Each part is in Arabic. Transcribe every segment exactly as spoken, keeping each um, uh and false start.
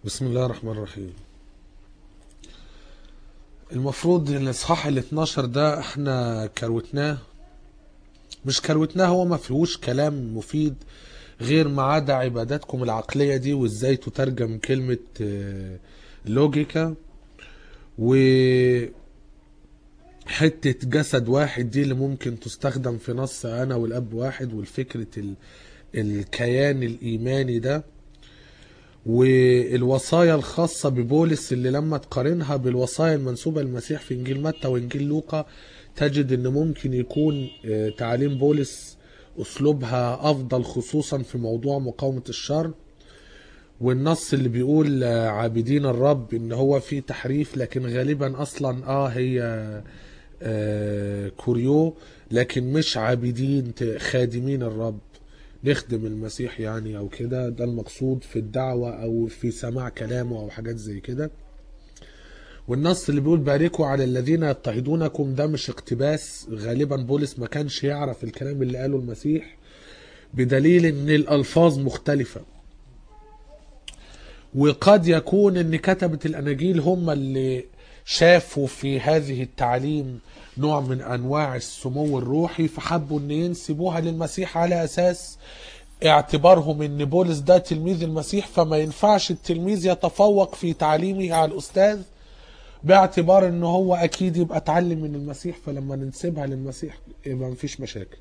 بسم الله الرحمن الرحيم. المفروض الاصحاح ال اتناشر ده احنا كروتناه، مش كروتناه، هو ما فيهوش كلام مفيد غير ما عدا عباداتكم العقلية دي وازاي تترجم كلمة آه، لوجيكا، وحتة جسد واحد دي اللي ممكن تستخدم في نص انا والاب واحد، والفكرة ال- الكيان الايماني ده، والوصايا الخاصة ببولس اللي لما تقارنها بالوصايا المنسوبة للمسيح في إنجيل متى وإنجيل لوقا تجد إن ممكن يكون آه، تعليم بولس أسلوبها أفضل، خصوصا في موضوع مقاومة الشر. والنص اللي بيقول آه، عابدين الرب إن هو فيه تحريف، لكن غالبا أصلا آه هي آه، كوريو، لكن مش عابدين، ت- خادمين الرب، نخدم المسيح يعني او كده. ده المقصود في الدعوة او في سماع كلامه او حاجات زي كده. والنص اللي بيقول باركوا على الذين يضطهدونكم ده مش اقتباس، غالبا بولس ما كانش يعرف الكلام اللي قاله المسيح، بدليل ان الالفاظ مختلفة. وقد يكون ان كتبة الاناجيل هم اللي شافوا في هذه التعليم نوع من انواع السمو الروحي، فحبوا ان ينسبوها للمسيح على اساس اعتبارهم ان بولس ده تلميذ المسيح، فما ينفعش التلميذ يتفوق في تعليمه على الاستاذ، باعتبار ان هو اكيد يبقى اتعلم من المسيح، فلما ننسبها للمسيح يبقى مفيش مشاكل.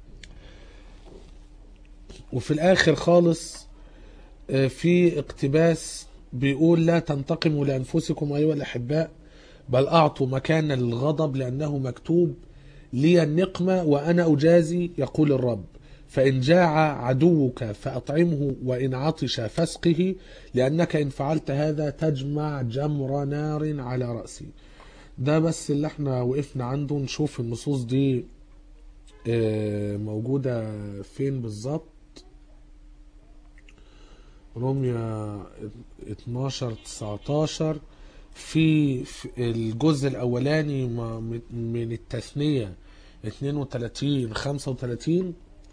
وفي الاخر خالص آه، في اقتباس بيقول لا تنتقموا لانفسكم ايها الاحباء، بل اعطوا مكان للغضب، لانه مكتوب لي النقمة وانا اجازي يقول الرب. فان جاع عدوك فاطعمه وان عطش فاسقه، لانك ان فعلت هذا تجمع جمر نار على رأسي. ده بس اللي احنا وقفنا عنده. نشوف النصوص دي آه، موجودة فين بالظبط. روميا اتناشر تسعتاشر، في في الجزء الاولاني ما- من التثنية اتنين وتلاتين خمسة وتلاتين.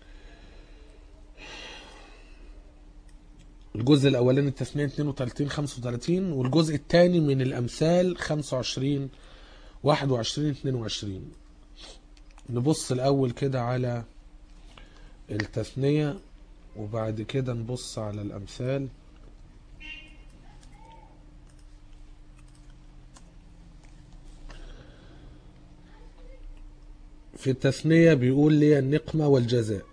الجزء الاولاني التثنية اتنين وتلاتين خمسة وتلاتين، والجزء الثاني من الامثال خمسة وعشرين واحد وعشرين اتنين وعشرين. نبص الاول كده على التثنية وبعد كده نبص على الامثال. في التثنية بيقول لي النقمة والجزاء.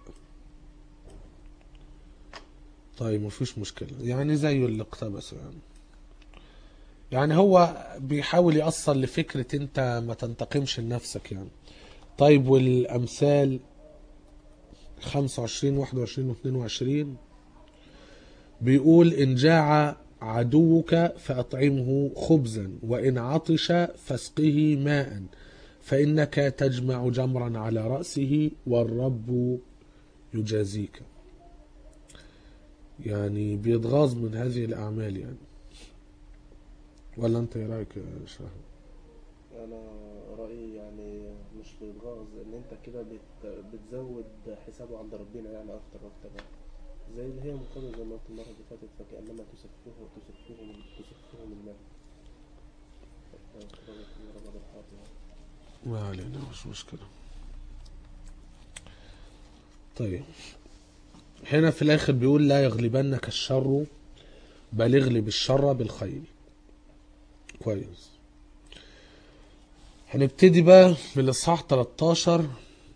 طيب مفيش مشكلة، يعني زيه اللي اقتبسه يعني. يعني هو بيحاول يأصل لفكرة انت ما تنتقمش لنفسك يعني. طيب والأمثال خمسة وعشرين واحد وعشرين واثنين وعشرين بيقول إن جاع عدوك فأطعمه خبزا وإن عطش فاسقه ماء، فإنك تجمع جمرا على رأسه والرب يجازيك. يعني بيتغاظ من هذه الأعمال يعني. ولا أنت إيه رأيك يا شاهد؟ انا رايي يعني مش بيتغاظ، ان انت كده بت... بتزود حسابه عند ربنا يعني اكتر واكتر يعني. زي اللي هي مقابل زي ما قلت المره اللي فاتت، فكانما تسفه تسفه من تسفه من ماء. ربط ربط الحاط يعني. ما علينا، مش مشكلة. طيب هنا في الآخر بيقول لا يغلبنك الشر بل اغلب الشر بالخير. كويس. هنبتدي بقى بالإصحاح تلتاشر.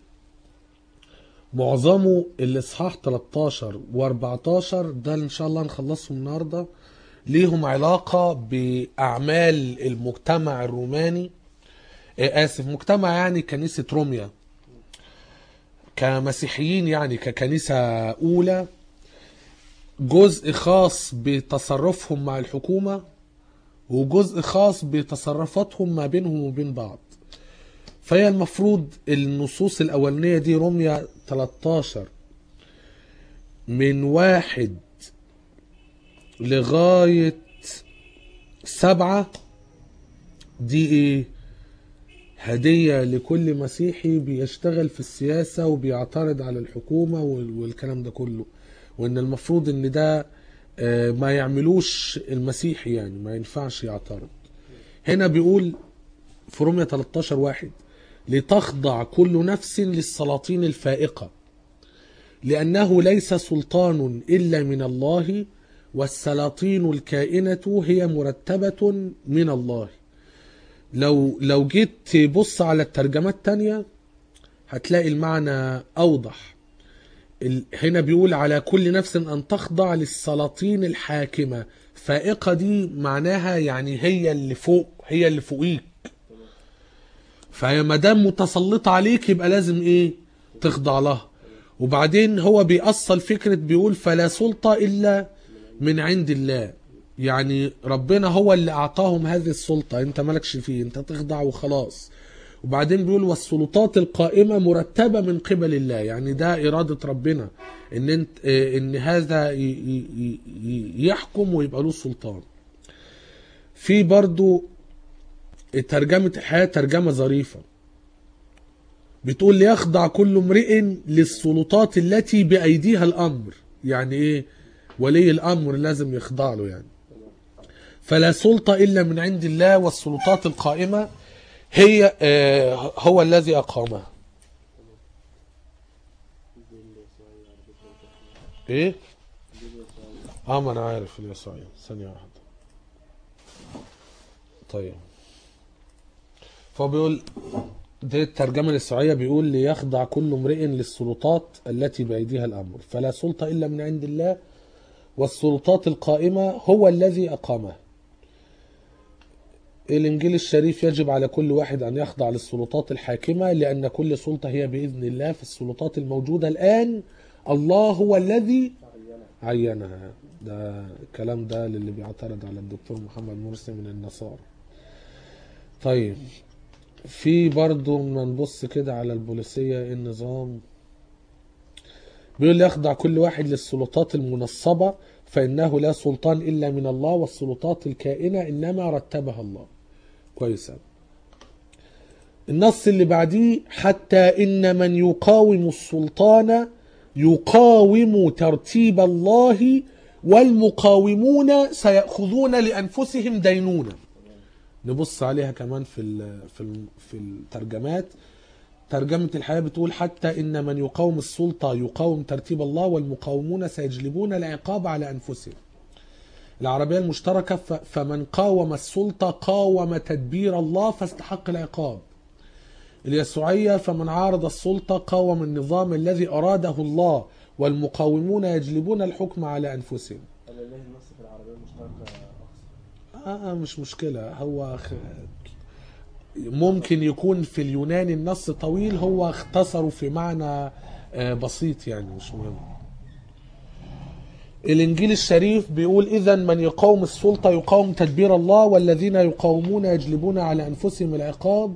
معظمه الإصحاح تلتاشر و14 ده إن شاء الله نخلصهم النهاردة، ليهم علاقة بأعمال المجتمع الروماني، آه، آسف، مجتمع يعني كنيسة روميا كمسيحيين، يعني ككنيسة أولى. جزء خاص بتصرفهم مع الحكومة، وجزء خاص بتصرفاتهم ما بينهم وبين بعض. فهي المفروض النصوص الأولانية دي روميا تلتاشر من واحد لغاية سبعة دي ايه؟ هدية لكل مسيحي بيشتغل في السياسة وبيعترض على الحكومة وال- والكلام ده كله، وان المفروض ان ده ما يعملوش المسيحي، يعني ما ينفعش يعترض. هنا بيقول في رومية تلتاشر واحد لتخضع كل نفس للسلاطين الفائقة لأنه ليس سلطان إلا من الله والسلاطين الكائنة هي مرتبة من الله. لو لو جيت تبص على الترجمات التانية هتلاقي المعنى أوضح. هنا بيقول على كل نفس أن تخضع للسلاطين الحاكمة. فائقة دي معناها يعني هي اللي فوق، هي اللي فوقيك، فما دام متسلطة عليك يبقى لازم ايه؟ تخضع لها. وبعدين هو بيأصل فكرة بيقول فلا سلطة إلا من عند الله، يعني ربنا هو اللي أعطاهم هذه السلطة، انت مالكش فيه، انت تخضع وخلاص. وبعدين بيقول والسلطات القائمة مرتبة من قبل الله، يعني ده إرادة ربنا ان انت ان هذا يحكم ويبقى له سلطان. في برضو ترجمة الحياة ترجمة ظريفة بتقول ليخضع كل امرئ للسلطات التي بأيديها الأمر. يعني ايه؟ ولي الأمر لازم يخضع له يعني. فلا سلطة إلا من عند الله والسلطات القائمة هي آه هو الذي أقامها. ايه؟ اه ما انا عارف اليسوعية. ثانية واحدة. طيب فهو بيقول دي الترجمة اليسوعية بيقول ليخضع كل امرئ للسلطات التي بأيديها الأمر فلا سلطة إلا من عند الله والسلطات القائمة هو الذي أقامها. الإنجيل الشريف يجب على كل واحد أن يخضع للسلطات الحاكمة لأن كل سلطة هي بإذن الله. في السلطات الموجودة الآن الله هو الذي عينها. ده الكلام ده للي بيعترض على الدكتور محمد مرسي من النصارى. طيب في برضو ما نبص كده على البوليسية النظام بيقول يخضع كل واحد للسلطات المنصبة فإنه لا سلطان إلا من الله والسلطات الكائنة إنما رتبها الله. كويس. النص اللي بعديه حتى إن من يقاوم السلطان يقاوم ترتيب الله والمقاومون سيأخذون لأنفسهم دينونة. نبص عليها كمان في في في الترجمات. ترجمة الحياة بتقول حتى إن من يقاوم السلطة يقاوم ترتيب الله والمقاومون سيجلبون العقاب على أنفسهم. العربية المشتركة فمن قاوم السلطة قاوم تدبير الله فاستحق العقاب. اليسوعية فمن عارض السلطة قاوم النظام الذي أراده الله والمقاومون يجلبون الحكم على أنفسهم. أنا ليه النص في العربية المشتركة آه مش مشكلة. هو ممكن يكون في اليوناني النص طويل، هو اختصروا في معنى بسيط يعني مش مهم. الإنجيل الشريف بيقول إذن من يقاوم السلطة يقاوم تدبير الله والذين يقاومون يجلبون على أنفسهم العقاب.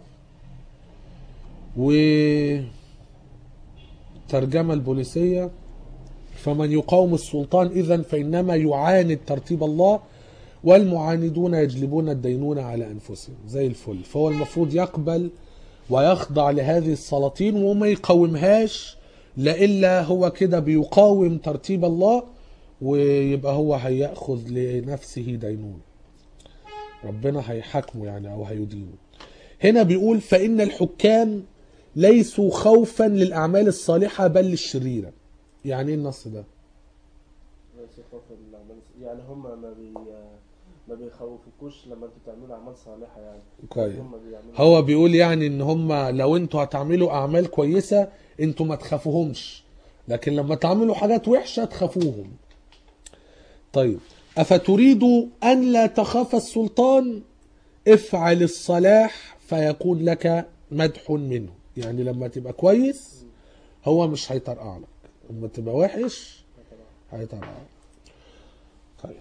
وترجمة البوليسية فمن يقاوم السلطان إذن فإنما يعاند ترتيب الله والمعاندون يجلبون الدينون على أنفسهم. زي الفل. فهو المفروض يقبل ويخضع لهذه السلاطين وما يقاومهاش، لإلا هو كده بيقاوم ترتيب الله ويبقى هو هيأخذ لنفسه دينون، ربنا هيحكمه يعني أو هيدينه. هنا بيقول فإن الحكام ليسوا خوفا للأعمال الصالحة بل للشريرة. يعني ايه النص ده؟ ليسوا خوفا للأعمال، يعني هم ما بي ما بيخوفوكوش لما انتوا تعملوا أعمال صالحة يعني. كويس. هو بيقول يعني ان هم لو انتوا هتعملوا أعمال كويسة انتوا ما تخافوهمش، لكن لما تعملوا حاجات وحشة تخافوهم. طيب أفتريد أن لا تخاف السلطان؟ افعل الصلاح فيكون لك مدح منه. يعني لما تبقى كويس هو مش هيطرقع لك، لما تبقى وحش هيطرقع لك. طيب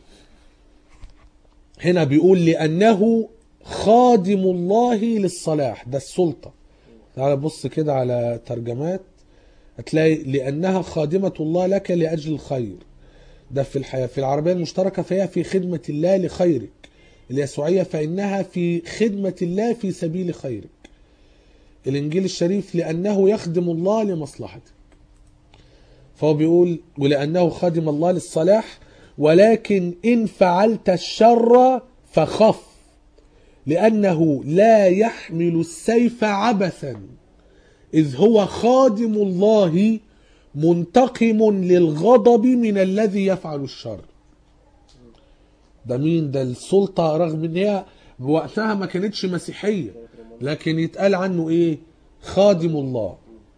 هنا بيقول لأنه خادم الله للصلاح، ده السلطة. تعال بص كده على ترجمات هتلاقي لأنها خادمة الله لك لأجل الخير. ده في الحياة. في العربية المشتركة فهي في خدمة الله لخيرك. اليسوعية فإنها في خدمة الله في سبيل خيرك. الإنجيل الشريف لأنه يخدم الله لمصلحتك. فهو بيقول ولأنه خادم الله للصلاح ولكن إن فعلت الشر فخف، لأنه لا يحمل السيف عبثا، إذ هو خادم الله منتقم للغضب من الذي يفعل الشر. ده مين ده؟ السلطة، رغم ان هي بوقتها ما كانتش مسيحية، لكن يتقال عنه ايه؟ خادم الله.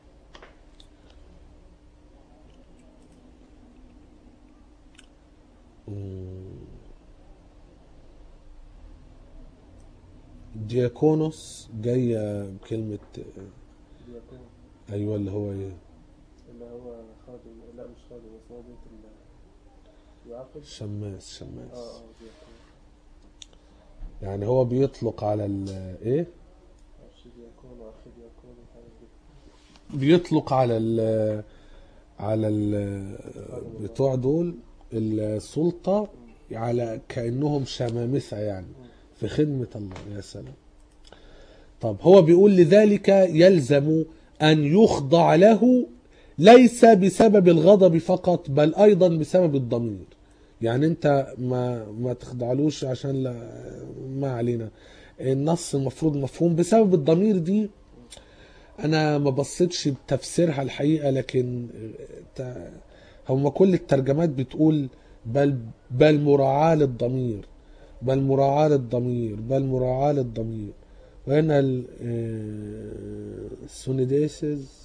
دياكونوس جاية بكلمة دياكون ايوه اللي هو ايه؟ اللي هو خادم، لا مش خادم، بس هو بيت ال- يعاقب. شماس. شماس اه اه دياكون. يعني هو بيطلق على ال ايه؟ معرفش دياكون واخي دياكون وحاجة كده. بيطلق على ال على ال بتوع دول السلطة على كأنهم شمامسة يعني في خدمة الله. يا سلام. طب هو بيقول لذلك يلزم أن يخضع له، ليس بسبب الغضب فقط بل أيضا بسبب الضمير. يعني انت ما ما تخضعلوش عشان لا، ما علينا. النص المفروض مفهوم بسبب الضمير دي. انا ما بصيتش بتفسيرها الحقيقة، لكن هم كل الترجمات بتقول بل بل مراعاة للضمير، بل مراعاة للضمير، بل مراعاة للضمير. وهنا السونيديسز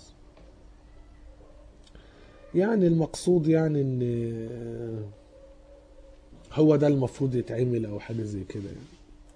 يعني المقصود يعني ان هو ده المفروض يتعمل او حاجة زي كده يعني.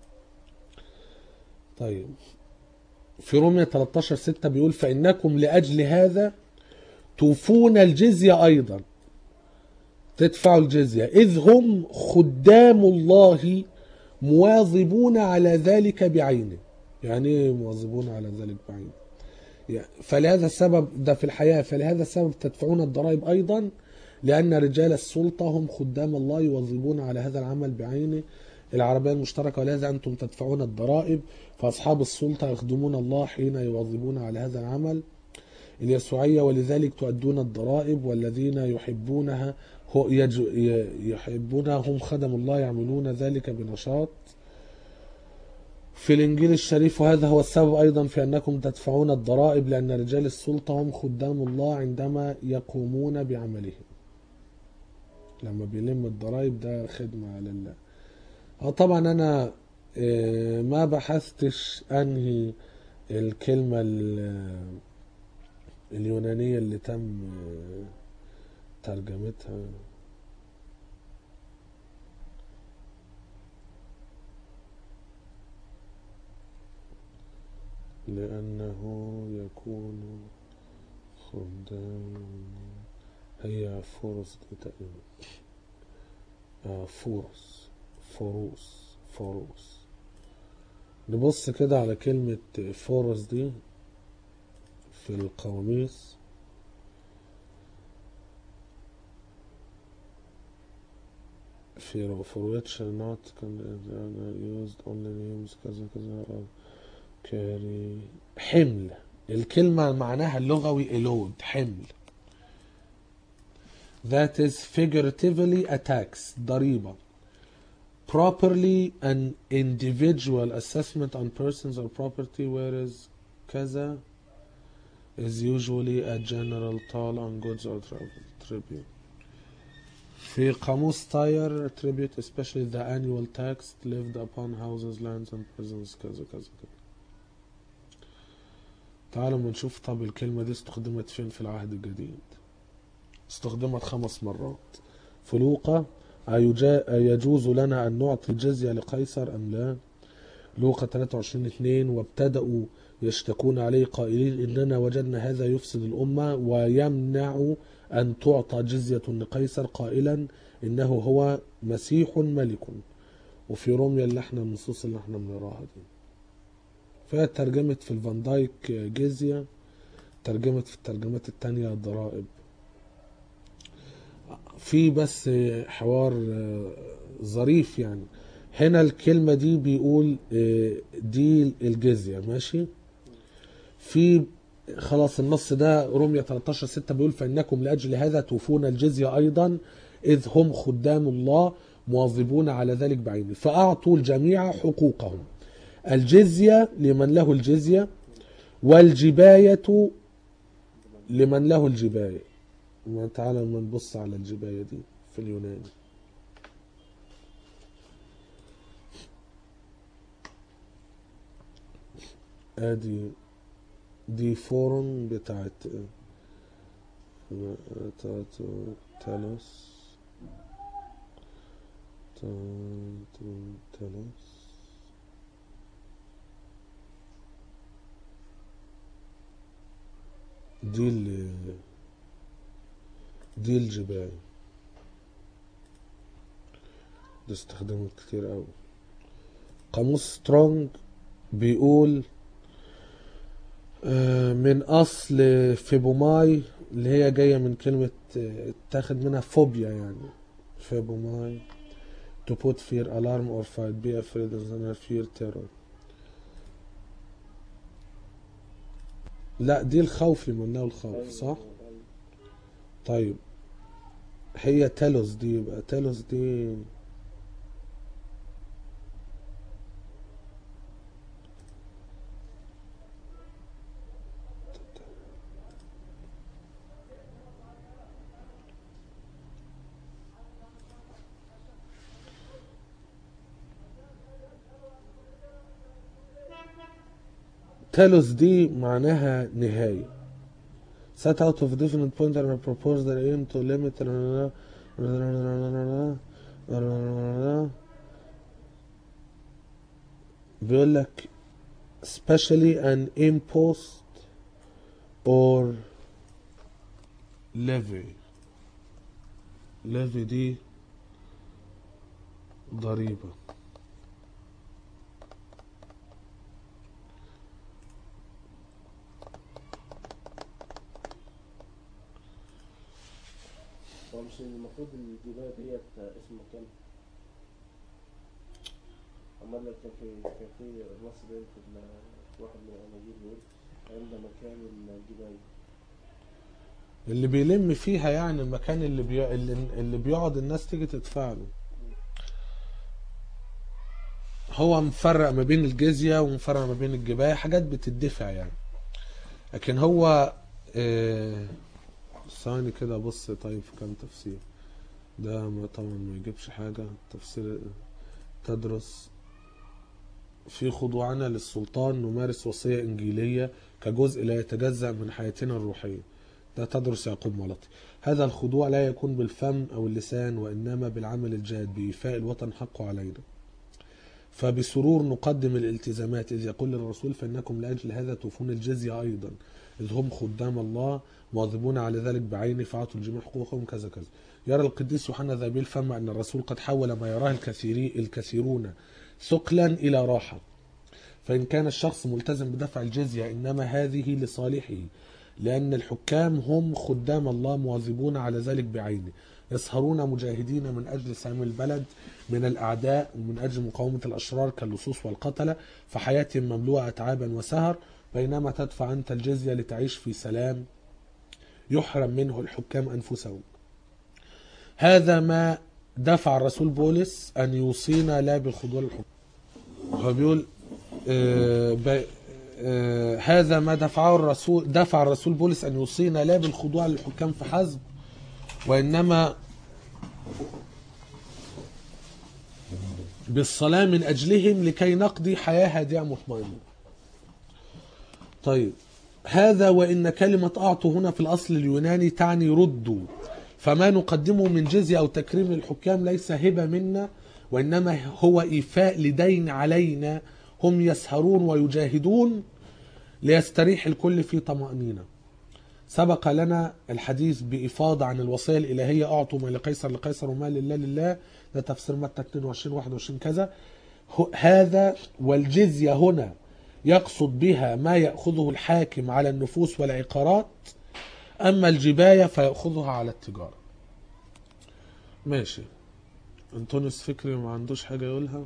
طيب في رومية تلتاشر ستة بيقول فإنكم لأجل هذا توفون الجزية أيضا، تدفعوا الجزية، إذ هم خدام الله مواظبون على ذلك بعينه. يعني ايه مواظبون على ذلك بعينه؟ يعني فلهذا السبب ده في الحياة، فلهذا السبب تدفعون الضرائب أيضا، لأن رجال السلطة هم خدام الله يواظبون على هذا العمل بعينه. العربية المشتركة ولهذا أنتم تدفعون الضرائب، فأصحاب السلطة يخدمون الله حين يواظبون على هذا العمل. اليسوعية ولذلك تؤدون الضرائب، والذين يحبونها هو يحبونها هم خدم الله يعملون ذلك بنشاط. في الإنجيل الشريف وهذا هو السبب أيضا في أنكم تدفعون الضرائب، لأن رجال السلطة هم خدام الله عندما يقومون بعملهم. لما بيلم الضرائب ده خدمة لله. طبعا أنا ما بحثتش أنهي الكلمة اليونانية اللي تم ترجمتها. لأنه يكون خدام، هي فورس تقريبا، آه فورس فوروس فوروس. نبص كده على كلمة فورس دي في القواميس. في for which not used only names كذا كذا كاري. حمل، الكلمة معناها اللغوي load، حمل. that is figuratively a tax، ضريبة. properly an individual assessment on persons or property، whereas كذا is usually a general toll on goods or tribute. في قاموس تاير tribute especially the annual tax levied upon houses, lands and prisons كذا كذا كذا. تعالوا نشوف طب الكلمة دي استخدمت فين في العهد الجديد. استخدمت خمس مرات. في لوقا يجوز لنا أن نعطي جزية لقيصر أم لا؟ لوقا ثلاثة وعشرين اثنين وابتدأوا يشتكون عليه قائلين إننا وجدنا هذا يفسد الأمة ويمنع أن تعطى جزية لقيصر قائلا إنه هو مسيح ملك. وفي روميا اللي احنا النصوص اللي احنا بنراها دي فهي ترجمت في الفان دايك جزية، ترجمت في الترجمات التانية ضرائب. في بس حوار ظريف يعني. هنا الكلمة دي بيقول دي الجزية ماشي. في خلاص النص ده رومية تلتاشر ستة بيقول فإنكم لأجل هذا توفون الجزية أيضا، إذ هم خدام الله مواظبون على ذلك بعينه. فأعطوا الجميع حقوقهم، الجزية لمن له الجزية، والجباية لمن له الجباية. ما تعالى ما نبص على الجباية دي في اليوناني. ادي دي فورم بتاعت بتاعت تالوس تالوس دي ال دي الجباية دي استخدمت كتير قوي. قاموس سترونج بيقول من اصل فيبوماي اللي هي جايه من كلمه اتاخد منها فوبيا، يعني فيبوماي to put fear, alarm or fight, be afraid of the fear, terror. لا دي الخوف لمن له الخوف، صح؟ طيب هي تالوس دي، يبقى تالوس دي تالوس دي معناها نهاية. set out of different point and propose their aim to limit بيقول لك especially an impost or levy. levy دي ضريبة. هو مش المفروض الجباية ديت اسم مكان؟ عمال لك كان في كان في نص باين في ال- واحد من الأناجيل بيقول عند مكان الجباية. اللي بيلم فيها يعني المكان اللي بي... اللي اللي بيقعد الناس تيجي تدفع له. هو مفرق ما بين الجزية ومفرق ما بين الجباية، حاجات بتدفع يعني. لكن هو آه، ثواني كده بص. طيب في كام تفسير ده ما طبعا ما يجيبش حاجة. تفسير تدرس في خضوعنا للسلطان نمارس وصية إنجيلية كجزء لا يتجزأ من حياتنا الروحية. ده تدرس يعقوب ملطي. هذا الخضوع لا يكون بالفم أو اللسان، وإنما بالعمل الجاد بإيفاء الوطن حقه علينا. فبسرور نقدم الالتزامات، إذ يقول الرسول فإنكم لأجل هذا توفون الجزية أيضا، إذ هم خدام الله مواظبون على ذلك بعينه، فأعطوا الجميع حقوقهم كذا كذا. يرى القديس يوحنا ذهبي الفم أن الرسول قد حول ما يراه الكثيري الكثيرون ثقلا إلى راحة. فإن كان الشخص ملتزم بدفع الجزية إنما هذه لصالحه، لأن الحكام هم خدام الله مواظبون على ذلك بعينه، يسهرون مجاهدين من أجل سلام البلد من الأعداء ومن أجل مقاومة الأشرار كاللصوص والقتلة، فحياتهم مملوءة أتعابا وسهر، بينما تدفع أنت الجزية لتعيش في سلام يحرم منه الحكام أنفسهم. هذا ما دفع الرسول بولس أن يوصينا لا بالخضوع للحكام. هو بيقول آه ب... آه هذا ما دفعه الرسول دفع الرسول بولس أن يوصينا لا بالخضوع للحكام فحسب، وإنما بالصلاة من أجلهم لكي نقضي حياة هادئة مطمئنة. طيب هذا وإن كلمة أعطوا هنا في الأصل اليوناني تعني ردوا، فما نقدمه من جزية أو تكريم للحكام ليس هبة منا، وإنما هو إيفاء لدين علينا. هم يسهرون ويجاهدون ليستريح الكل في طمأنينة. سبق لنا الحديث بإفاضة عن الوصية الإلهية أعطوا ما لقيصر لقيصر وما لله لله، ده تفسير متى اثنين وعشرين واحد وعشرين كذا. هذا والجزية هنا يقصد بها ما يأخذه الحاكم على النفوس والعقارات، أما الجباية فيأخذها على التجارة. ماشي. أنطونيوس فكري ما عندوش حاجة يقولها.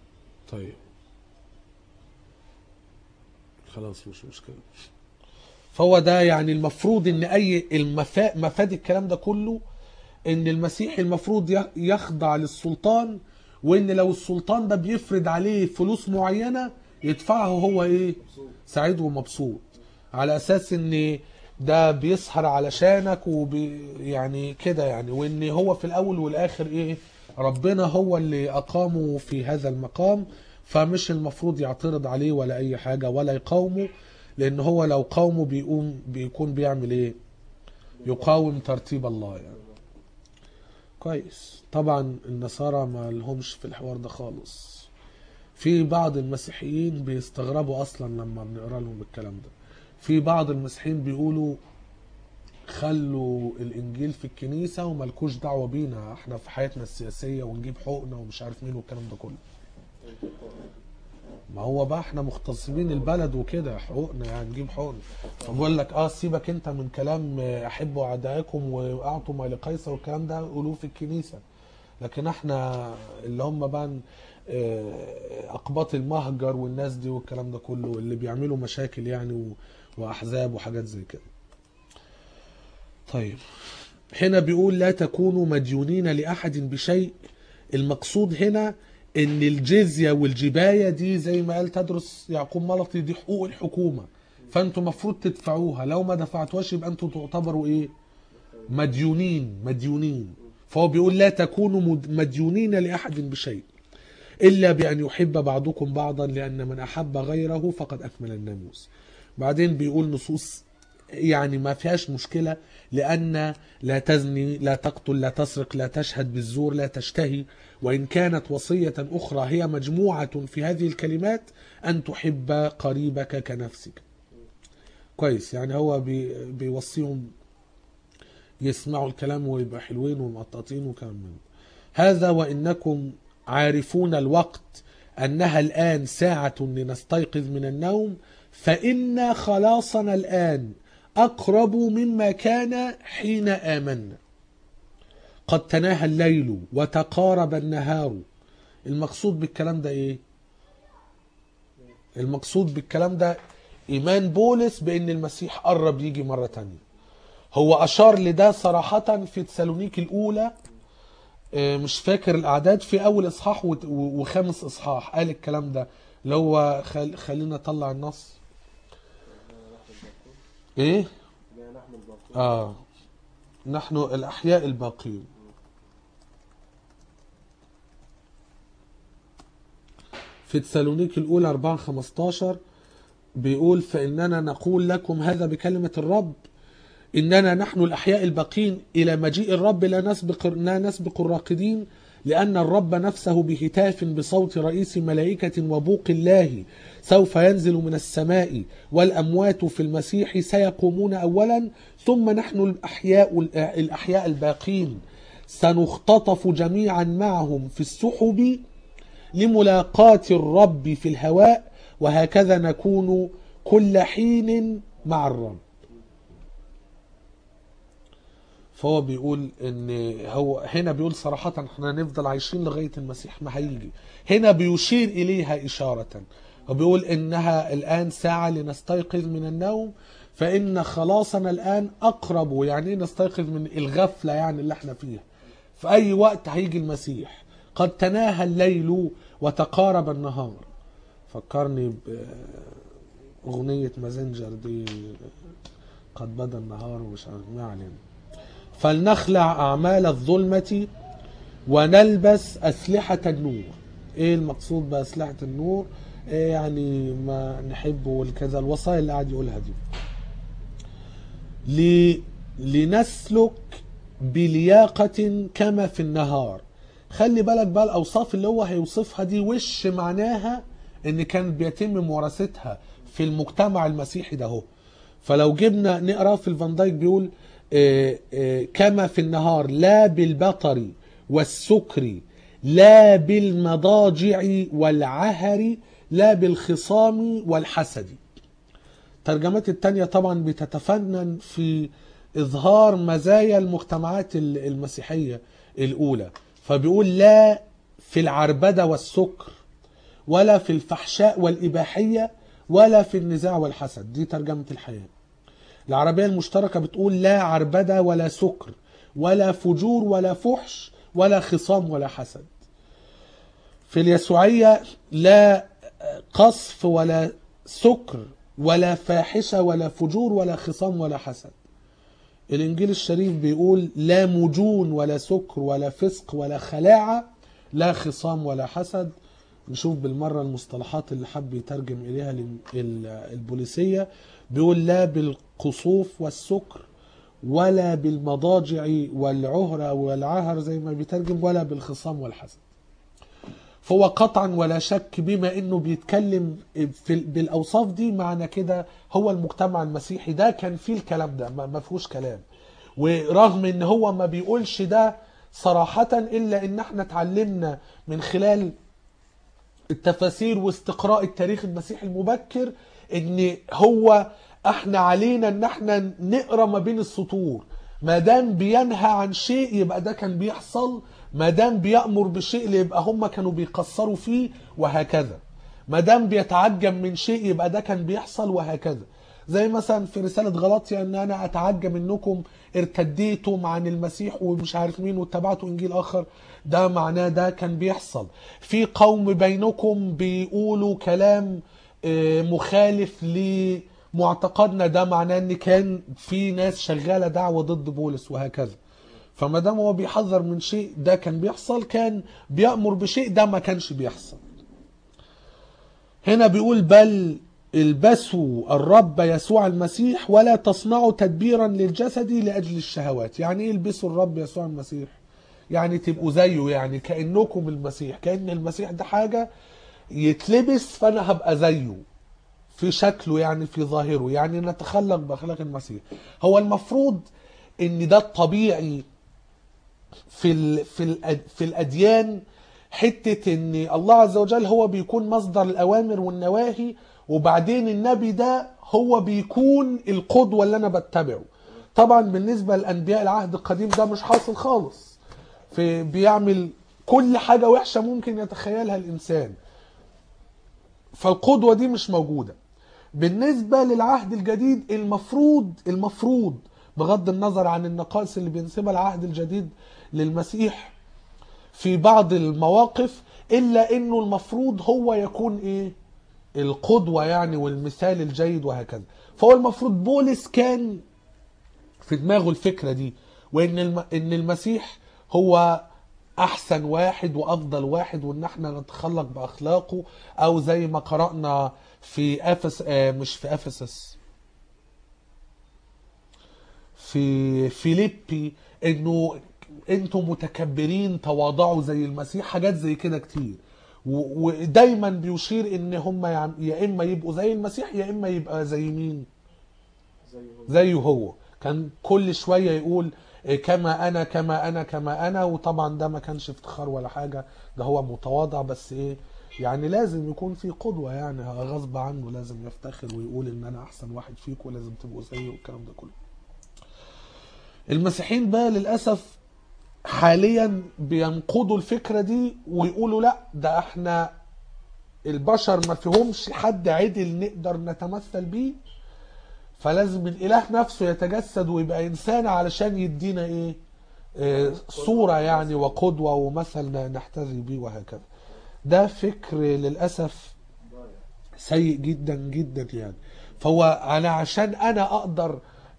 طيب خلاص مش مشكلة. فهو ده يعني المفروض ان اي المفا... مفاد الكلام ده كله ان المسيح المفروض ي- يخضع للسلطان، وان لو السلطان ده بيفرض عليه فلوس معينة يدفعه هو ايه سعيد ومبسوط، على اساس ان ده بيسهر علشانك وبي يعني كده يعني، وان هو في الاول والاخر ايه ربنا هو اللي اقامه في هذا المقام، فمش المفروض يعترض عليه ولا اي حاجة ولا يقاومه، لان هو لو قاومه بيقوم بيكون بيعمل ايه يقاوم ترتيب الله يعني. كويس. طبعا النصارى ما لهمش في الحوار ده خالص. في بعض المسيحيين بيستغربوا اصلا لما بنقرا لهم الكلام ده. في بعض المسيحيين بيقولوا خلوا الانجيل في الكنيسه وملكوش دعوه بينا، احنا في حياتنا السياسيه ونجيب حقوقنا ومش عارف مين والكلام ده كله. ما هو بقى احنا مغتصبين البلد وكده، حقوقنا يعني نجيب حقوقنا. فبقول لك اه سيبك انت من كلام احبوا اعدائكم واعطوا ما لقيصر والكلام ده قولوه في الكنيسه، لكن احنا اللي هم بقى اقباط المهجر والناس دي والكلام ده كله اللي بيعملوا مشاكل يعني واحزاب وحاجات زي كده. طيب هنا بيقول لا تكونوا مديونين لاحد بشيء. المقصود هنا ان الجزية والجباية دي زي ما قال تدرس يعقوب ملطي دي حقوق الحكومة، فانتوا مفروض تدفعوها، لو ما دفعتوهاش يبقى انتوا تعتبروا ايه مديونين مديونين. فهو بيقول لا تكونوا مديونين لأحد بشيء إلا بأن يحب بعضكم بعضا لأن من أحب غيره فقد أكمل الناموس. بعدين بيقول نصوص يعني ما فيهاش مشكلة، لأن لا تزني لا تقتل لا تسرق لا تشهد بالزور لا تشتهي، وإن كانت وصية أخرى هي مجموعة في هذه الكلمات أن تحب قريبك كنفسك. كويس. يعني هو بي بيوصيهم يسمعوا الكلام ويبقى حلوين ومقططين وكلام من هذا. وإنكم عارفون الوقت أنها الآن ساعة لنستيقظ من النوم، فإن خلاصنا الآن أقرب مما كان حين آمنا. قد تناهى الليل وتقارب النهار. المقصود بالكلام ده إيه؟ المقصود بالكلام ده إيمان بولس بأن المسيح قرب يجي مرة تانية. هو أشار لده صراحة في تسالونيك الأولى، مش فاكر الأعداد، في أول إصحاح وخامس إصحاح قال الكلام ده، اللي هو خل... خلينا نطلع النص. إيه؟ آه نحن الأحياء الباقين. في تسالونيك الأولى أربعة خمستاشر بيقول فإننا نقول لكم هذا بكلمة الرب إننا نحن الأحياء الباقين إلى مجيء الرب لا نسبق, لا نسبق الراقدين، لأن الرب نفسه بهتاف بصوت رئيس ملائكة وبوق الله سوف ينزل من السماء، والأموات في المسيح سيقومون أولا، ثم نحن الأحياء, الأحياء الباقين سنختطف جميعا معهم في السحب لملاقاة الرب في الهواء، وهكذا نكون كل حين مع الرب. فهو بيقول ان هو هنا بيقول صراحة احنا نفضل عايشين لغاية المسيح ما هيجي. هنا بيشير اليها اشارة، وبيقول انها الان ساعة لنستيقظ من النوم، فان خلاصنا الان اقرب. يعني ايه نستيقظ من الغفلة يعني اللي احنا فيها؟ في اي وقت هيجي المسيح. قد تناهى الليل وتقارب النهار. فكرني باغنية مازنجر دي، قد بدا النهار ومش عارف ما علينا. فلنخلع أعمال الظلمة ونلبس أسلحة النور. إيه المقصود بأسلحة النور؟ إيه يعني ما نحبه والكذا الوصايا اللي قاعد يقولها دي. ل... لنسلك بلياقة كما في النهار. خلي بالك بقى الأوصاف اللي هو هيوصفها دي وش معناها إن كان بيتم ممارستها في المجتمع المسيحي ده هو. فلو جبنا نقرأ في الفان دايك بيقول إيه إيه كما في النهار لا بالبطر والسكر لا بالمضاجع والعهر لا بالخصام والحسد. ترجمات التانية طبعا بتتفنن في إظهار مزايا المجتمعات المسيحية الأولى. فبيقول لا في العربدة والسكر ولا في الفحشاء والإباحية ولا في النزاع والحسد. دي ترجمة الحياة. العربية المشتركة بتقول لا عربدة ولا سكر ولا فجور ولا فحش ولا خصام ولا حسد. في اليسوعية لا قصف ولا سكر ولا فاحشة ولا فجور ولا خصام ولا حسد. الإنجيل الشريف بيقول لا مجون ولا سكر ولا فسق ولا خلاعة، لا خصام ولا حسد. نشوف بالمرة المصطلحات اللي حب يترجم إليها البوليسية. بيقول لا بالقصوف والسكر ولا بالمضاجع والعهرة والعهر زي ما بيترجم، ولا بالخصام والحسد. فهو قطعا ولا شك بما انه بيتكلم في بالاوصاف دي، معنى كده هو المجتمع المسيحي ده كان فيه الكلام ده، ما فيهوش كلام. ورغم ان هو ما بيقولش ده صراحة، الا ان احنا اتعلمنا من خلال التفاسير واستقراء التاريخ المسيحي المبكر ان هو احنا علينا ان احنا نقرا ما بين السطور. ما دام بينهى عن شيء يبقى ده كان بيحصل، ما دام بيأمر بشيء يبقى هم كانوا بيقصروا فيه، وهكذا. ما دام بيتعجب من شيء يبقى ده كان بيحصل، وهكذا. زي مثلا في رسالة غلاطيا ان انا اتعجب انكم ارتديتم عن المسيح ومش عارف مين واتبعتوا انجيل اخر، ده معناه ده كان بيحصل. في قوم بينكم بيقولوا كلام مخالف لمعتقدنا، ده معناه ان كان في ناس شغالة دعوة ضد بولس، وهكذا. فما دام هو بيحذر من شيء ده كان بيحصل، كان بيأمر بشيء ده ما كانش بيحصل. هنا بيقول بل البسوا الرب يسوع المسيح ولا تصنعوا تدبيرا للجسد لأجل الشهوات. يعني ايه البسوا الرب يسوع المسيح؟ يعني تبقوا زيه، يعني كأنكم المسيح، كأن المسيح ده حاجة يتلبس فأنا هبقى زيه في شكله، يعني في ظاهره، يعني نتخلق بأخلاق المسيح. هو المفروض ان ده الطبيعي في ال في ال في الأديان، حتة ان الله عز وجل هو بيكون مصدر الأوامر والنواهي، وبعدين النبي ده هو بيكون القدوة اللي أنا بتبعه. طبعا بالنسبة للأنبياء العهد القديم ده مش حاصل خالص، في بيعمل كل حاجة وحشة ممكن يتخيلها الإنسان، فالقدوة دي مش موجودة. بالنسبة للعهد الجديد المفروض المفروض بغض النظر عن النقائص اللي بينسبها العهد الجديد للمسيح في بعض المواقف، إلا إنه المفروض هو يكون إيه القدوة يعني والمثال الجيد، وهكذا. فهو المفروض بولس كان في دماغه الفكرة دي، وإن الم... إن المسيح هو أحسن واحد وأفضل واحد، وإن احنا نتخلق بأخلاقه، أو زي ما قرأنا في أفس آه مش في أفسس في فيليبي إنه انتم متكبرين تواضعوا زي المسيح، حاجات زي كده كتير. ودايما بيشير ان هم يا اما يبقوا زي المسيح يا اما يبقى زي مين؟ زيه هو. كان كل شوية يقول كما انا كما انا كما انا، وطبعا ده ما كانش افتخار ولا حاجة، ده هو متواضع، بس ايه يعني لازم يكون في قدوة، يعني غصب عنه لازم يفتخر ويقول ان انا احسن واحد فيكم ولازم تبقوا زيه والكلام ده كله. المسيحيين بقى للأسف حاليا بينقضوا الفكرة دي ويقولوا لا، ده احنا البشر ما فيهمش حد عدل نقدر نتمثل بيه، فلازم الاله نفسه يتجسد ويبقى انسان علشان يدينا ايه اه صورة يعني وقدوة ومثل نحتذي بيه، وهكذا. ده فكر للأسف سيء جدا جدا يعني. فهو انا عشان انا اقدر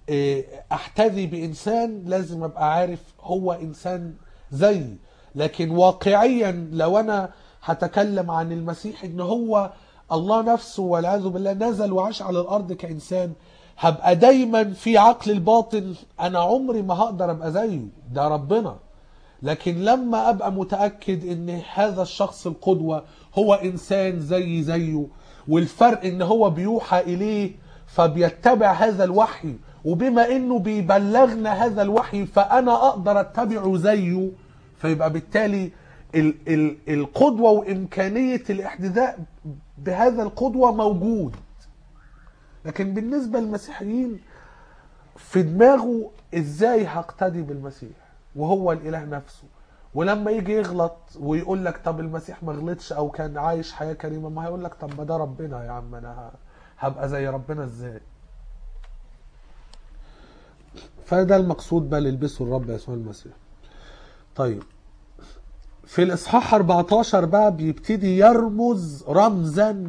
احتذي بانسان لازم ابقى عارف هو انسان زي، لكن واقعيا لو انا هتكلم عن المسيح ان هو الله نفسه والعياذ بالله نزل وعاش على الارض كانسان، هبقى دايما في عقل الباطن انا عمري ما هقدر ابقى زيه، ده ربنا. لكن لما ابقى متأكد ان هذا الشخص القدوة هو انسان زي زيه، والفرق ان هو بيوحى اليه فبيتبع هذا الوحي، وبما انه بيبلغنا هذا الوحي فانا اقدر اتبعه زيه، فيبقى بالتالي ال ال القدوة وامكانية الاحتذاء بهذا القدوة موجود. لكن بالنسبة للمسيحيين في دماغه ازاي هقتدي بالمسيح وهو الاله نفسه، ولما يجي يغلط ويقول لك طب المسيح ما غلطش او كان عايش حياة كريمة، ما هيقول لك طب ما ده ربنا يا عم، انا هبقى زي ربنا ازاي؟ فده المقصود بقى للبسوا الرب يسوع المسيح. طيب في الاصحاح أربعتاشر بقى بيبتدي يرمز رمزا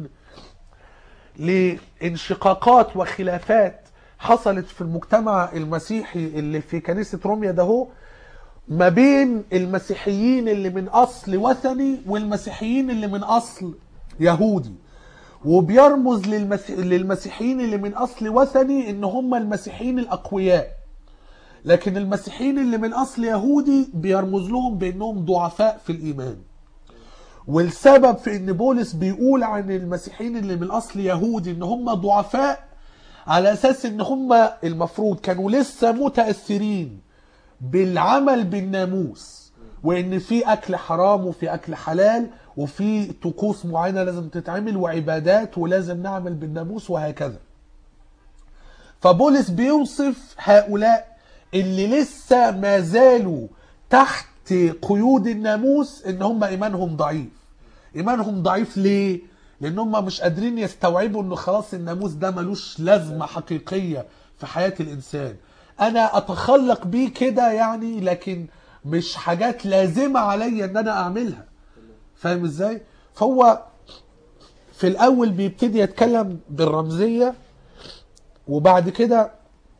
لانشقاقات وخلافات حصلت في المجتمع المسيحي اللي في كنيسة روميا ده هو، ما بين المسيحيين اللي من اصل وثني والمسيحيين اللي من اصل يهودي. وبيرمز للمسيح... للمسيحيين اللي من اصل وثني ان هم المسيحيين الاقوياء، لكن المسيحيين اللي من اصل يهودي بيرمز لهم بانهم ضعفاء في الايمان. والسبب في ان بولس بيقول عن المسيحيين اللي من اصل يهودي ان هم ضعفاء على اساس ان هم المفروض كانوا لسه متاثرين بالعمل بالناموس، وان في اكل حرام وفي اكل حلال وفي طقوس معينه لازم تتعمل وعبادات ولازم نعمل بالناموس وهكذا. فبولس بيوصف هؤلاء اللي لسه ما زالوا تحت قيود الناموس ان هم ايمانهم ضعيف. ايمانهم ضعيف ليه؟ لان هم مش قادرين يستوعبوا انه خلاص الناموس ده ملوش لازمه حقيقيه في حياه الانسان. انا اتخلق بيه كده يعني، لكن مش حاجات لازمه عليا ان انا اعملها. فاهم ازاي؟ فهو في الاول بيبتدي يتكلم بالرمزيه، وبعد كده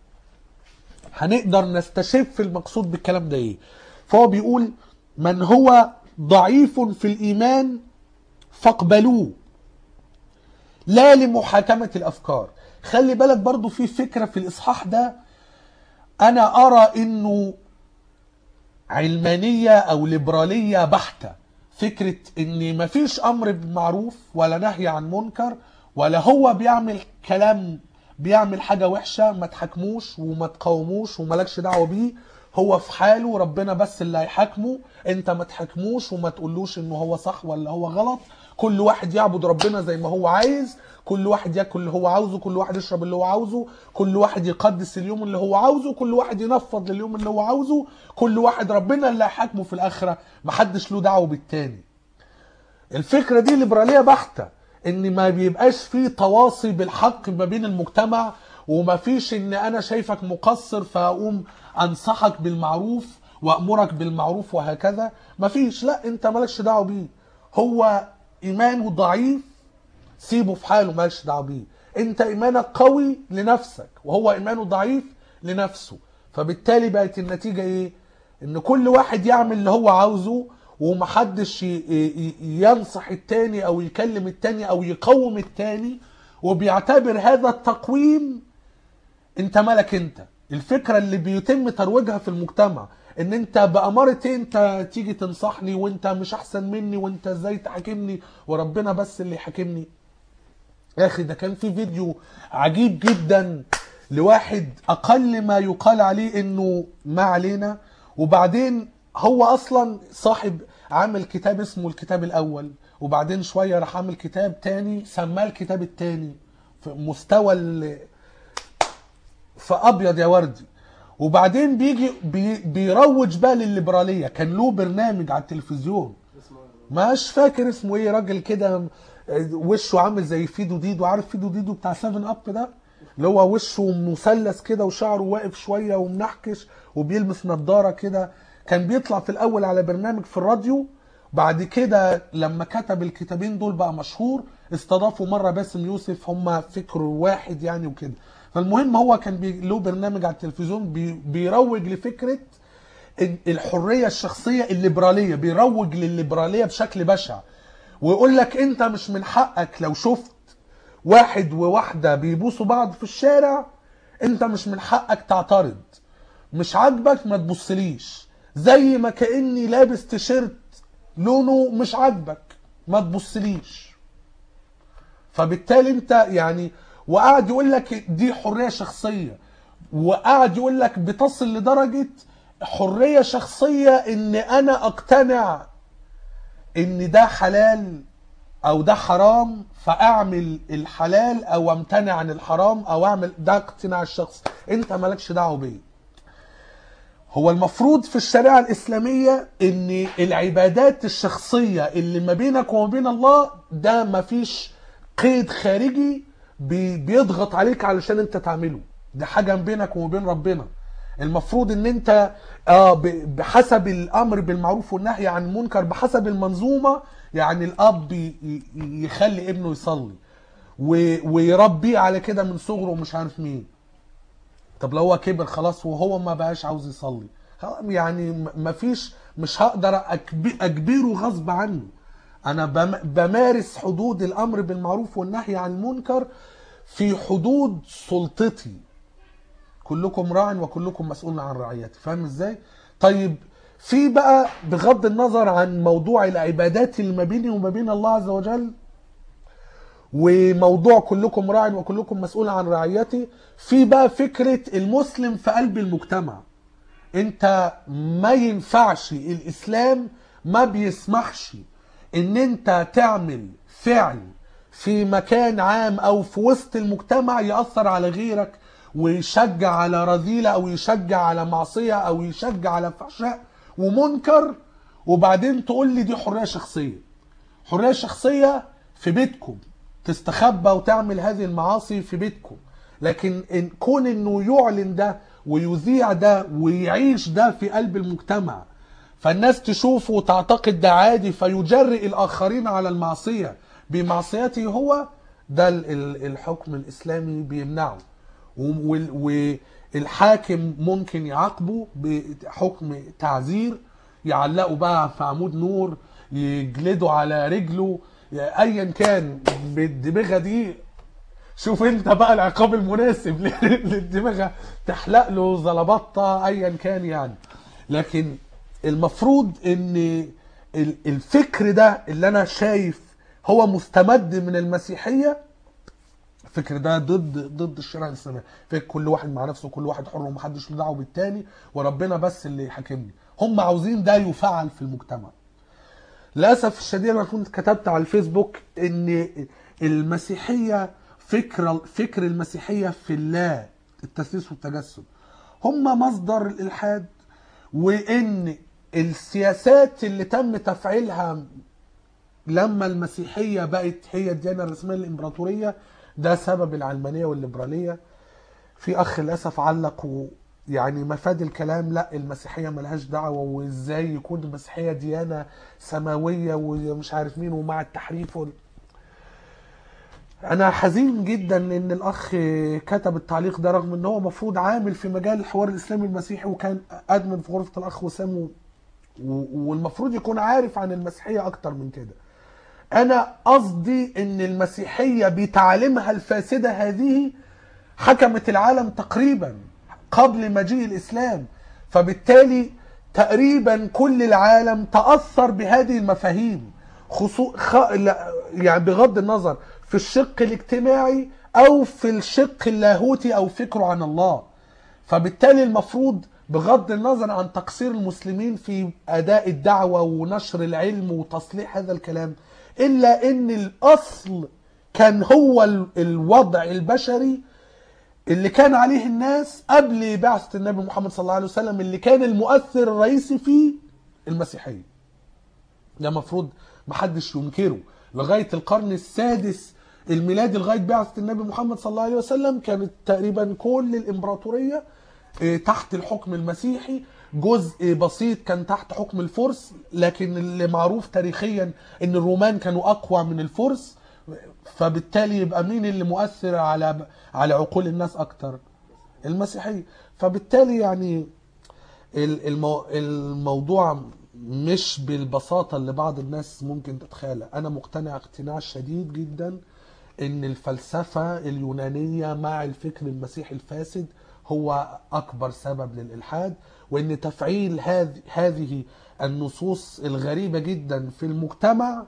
هنقدر نستشف المقصود بالكلام ده ايه. فهو بيقول من هو ضعيف في الايمان فاقبلوه لا لمحاكمة الافكار. خلي بالك برضو في فكرة في الاصحاح ده انا ارى انه علمانية او ليبرالية بحتة. فكرة ان مفيش امر بالمعروف ولا نهي عن منكر، ولا هو بيعمل كلام بيعمل حاجة وحشة ما تحكموش وما تقاوموش ومالكش دعوة بيه، هو في حاله ربنا بس اللي هيحاكمه، انت ما تحكموش وما تقولوش انه هو صح ولا هو غلط. كل واحد يعبد ربنا زي ما هو عايز، كل واحد ياكل اللي هو عاوزه، كل واحد يشرب اللي هو عاوزه، كل واحد يقدس اليوم اللي هو عاوزه، كل واحد ينفض لليوم اللي هو عاوزه، كل واحد ربنا اللي هيحاكمه في الاخره، محدش له دعوه بالتاني. الفكره دي ليبراليه بحته، ان ما بيبقاش فيه تواصي بالحق ما بين المجتمع، وما فيش ان انا شايفك مقصر فاقوم انصحك بالمعروف وامرك بالمعروف وهكذا. ما فيش، لا انت مالكش دعوه بيه، هو ايمانه ضعيف سيبه في حاله مالكش دعوه بيه. انت ايمانك قوي لنفسك وهو ايمانه ضعيف لنفسه. فبالتالي بقت النتيجه ايه؟ ان كل واحد يعمل اللي هو عاوزه، ومحدش ينصح التاني او يكلم التاني او يقوم التاني، وبيعتبر هذا التقويم انت مالك انت. الفكرة اللي بيتم ترويجها في المجتمع ان انت بأمارة انت تيجي تنصحني وانت مش احسن مني وانت ازاي تحاكمني وربنا بس اللي يحاكمني. يا اخي ده كان في فيديو عجيب جدا لواحد اقل ما يقال عليه انه ما علينا، وبعدين هو اصلا صاحب عامل كتاب اسمه الكتاب الاول، وبعدين شوية راح عامل كتاب تاني سماه الكتاب التاني في مستوى ال... فابيض يا وردي. وبعدين بيجي بي... بيروج بقى للليبرالية. كان له برنامج على التلفزيون ماش فاكر اسمه ايه، راجل كده وشه عامل زي فيدو ديدو، عارف فيدو ديدو بتاع سفن اب ده، اللي هو وشه مثلث كده وشعره واقف شويه ومنحكش وبيلبس نظاره كده. كان بيطلع في الاول على برنامج في الراديو، بعد كده لما كتب الكتابين دول بقى مشهور، استضافوا مره باسم يوسف، هم فكروا واحد يعني وكده. فالمهم هو كان بي... له برنامج على التلفزيون بي... بيروج لفكره الحريه الشخصيه الليبراليه، بيروج للليبراليه بشكل بشع، ويقول لك انت مش من حقك لو شفت واحد وواحدة بيبوسوا بعض في الشارع انت مش من حقك تعترض، مش عاجبك ما تبصليش، زي ما كأني لابس تيشيرت لونه مش عاجبك ما تبصليش. فبالتالي انت يعني، وقاعد يقول لك دي حرية شخصية، وقاعد يقول لك بتصل لدرجة حرية شخصية ان انا اقتنع ان ده حلال او ده حرام فاعمل الحلال او امتنع عن الحرام او اعمل ده اقتناع الشخص، انت مالكش دعوه بيه. هو المفروض في الشريعه الاسلاميه ان العبادات الشخصيه اللي ما بينك وما بين الله ده مفيش قيد خارجي بيضغط عليك علشان انت تعمله، ده حاجه بينك وما بين ربنا. المفروض ان انت اه ب- بحسب الامر بالمعروف والنهي عن المنكر بحسب المنظومه، يعني الاب ي- ي- يخلي ابنه يصلي و- ويربيه على كده من صغره ومش عارف مين. طب لو هو كبر خلاص وهو ما بقاش عاوز يصلي، خلاص يعني م- مفيش، مش هقدر أكب- اجبره غصب عنه. انا بم- بمارس حدود الامر بالمعروف والنهي عن المنكر في حدود سلطتي. كلكم راع وكلكم مسؤول عن رعيته، فاهم ازاي؟ طيب في بقى بغض النظر عن موضوع العبادات اللي ما بيني وما بين الله عز وجل، وموضوع كلكم راع وكلكم مسؤول عن رعيته، في بقى فكرة المسلم في قلب المجتمع. انت ما ينفعش، الاسلام ما بيسمحش ان انت تعمل فعل في مكان عام او في وسط المجتمع يأثر على غيرك ويشجع على رذيلة او يشجع على معصية او يشجع على فحشاء ومنكر، وبعدين تقول لي دي حرية شخصية. حرية شخصية في بيتكم، تستخبى وتعمل هذه المعاصي في بيتكم، لكن إن كون انه يعلن ده ويذيع ده ويعيش ده في قلب المجتمع، فالناس تشوفه وتعتقد ده عادي فيجرئ الاخرين على المعصية بمعصيته هو، ده ال- ال- الحكم الاسلامي بيمنعه. و- والحاكم ممكن يعاقبه بحكم تعزير، يعلقوا بقى في عمود نور، يجلدوا على رجله، ايا كان بالدماغه دي. شوف انت بقى العقاب المناسب للدماغه، تحلق له زلبطه ايا كان يعني. لكن المفروض ان ال- الفكر ده اللي انا شايف هو مستمد من المسيحيه، الفكر ده ضد ضد الشريعه الاسلاميه. فكر كل واحد مع نفسه، كل واحد حر ومحدش له دعوه بالتاني، وربنا بس اللي يحاكمني. هم عاوزين ده يفعل في المجتمع. للاسف الشديد انا كنت كتبت على الفيسبوك ان المسيحيه، فكر فكر المسيحيه في الله، التثليث والتجسد، هم مصدر الالحاد، وان السياسات اللي تم تفعيلها لما المسيحيه بقت هي الديانه الرسميه للامبراطوريه ده سبب العلمانيه والليبراليه. في اخ للاسف علق و يعني مفاد الكلام، لا المسيحيه ملهاش دعوه، وازاي يكون المسيحيه ديانه سماويه ومش عارف مين ومع التحريف وال... انا حزين جدا ان الاخ كتب التعليق ده رغم ان هو مفروض عامل في مجال الحوار الاسلامي المسيحي وكان ادمن في غرفه الاخ وسام و... والمفروض يكون عارف عن المسيحيه اكتر من كده. انا قصدي ان المسيحيه بتعاليمها الفاسده هذه حكمت العالم تقريبا قبل مجيء الإسلام، فبالتالي تقريبا كل العالم تأثر بهذه المفاهيم، خصو... خ... لا... يعني بغض النظر في الشق الاجتماعي أو في الشق اللاهوتي أو فكره عن الله. فبالتالي المفروض بغض النظر عن تقصير المسلمين في أداء الدعوة ونشر العلم وتصليح هذا الكلام، إلا أن الأصل كان هو ال- الوضع البشري اللي كان عليه الناس قبل بعثة النبي محمد صلى الله عليه وسلم، اللي كان المؤثر الرئيسي فيه المسيحية. ده مفروض محدش ينكره. لغاية القرن السادس الميلادي لغاية بعثة النبي محمد صلى الله عليه وسلم كانت تقريبا كل الإمبراطورية آه، تحت الحكم المسيحي. جزء بسيط كان تحت حكم الفرس، لكن اللي معروف تاريخيا ان الرومان كانوا اقوى من الفرس. فبالتالي يبقى مين اللي مؤثر على على عقول الناس اكتر؟ المسيحية. فبالتالي يعني المو... الموضوع مش بالبساطة اللي بعض الناس ممكن تتخيلها. أنا مقتنع اقتناع شديد جدا إن الفلسفة اليونانية مع الفكر المسيحي الفاسد هو أكبر سبب للإلحاد، وإن تفعيل هذه هذه النصوص الغريبة جدا في المجتمع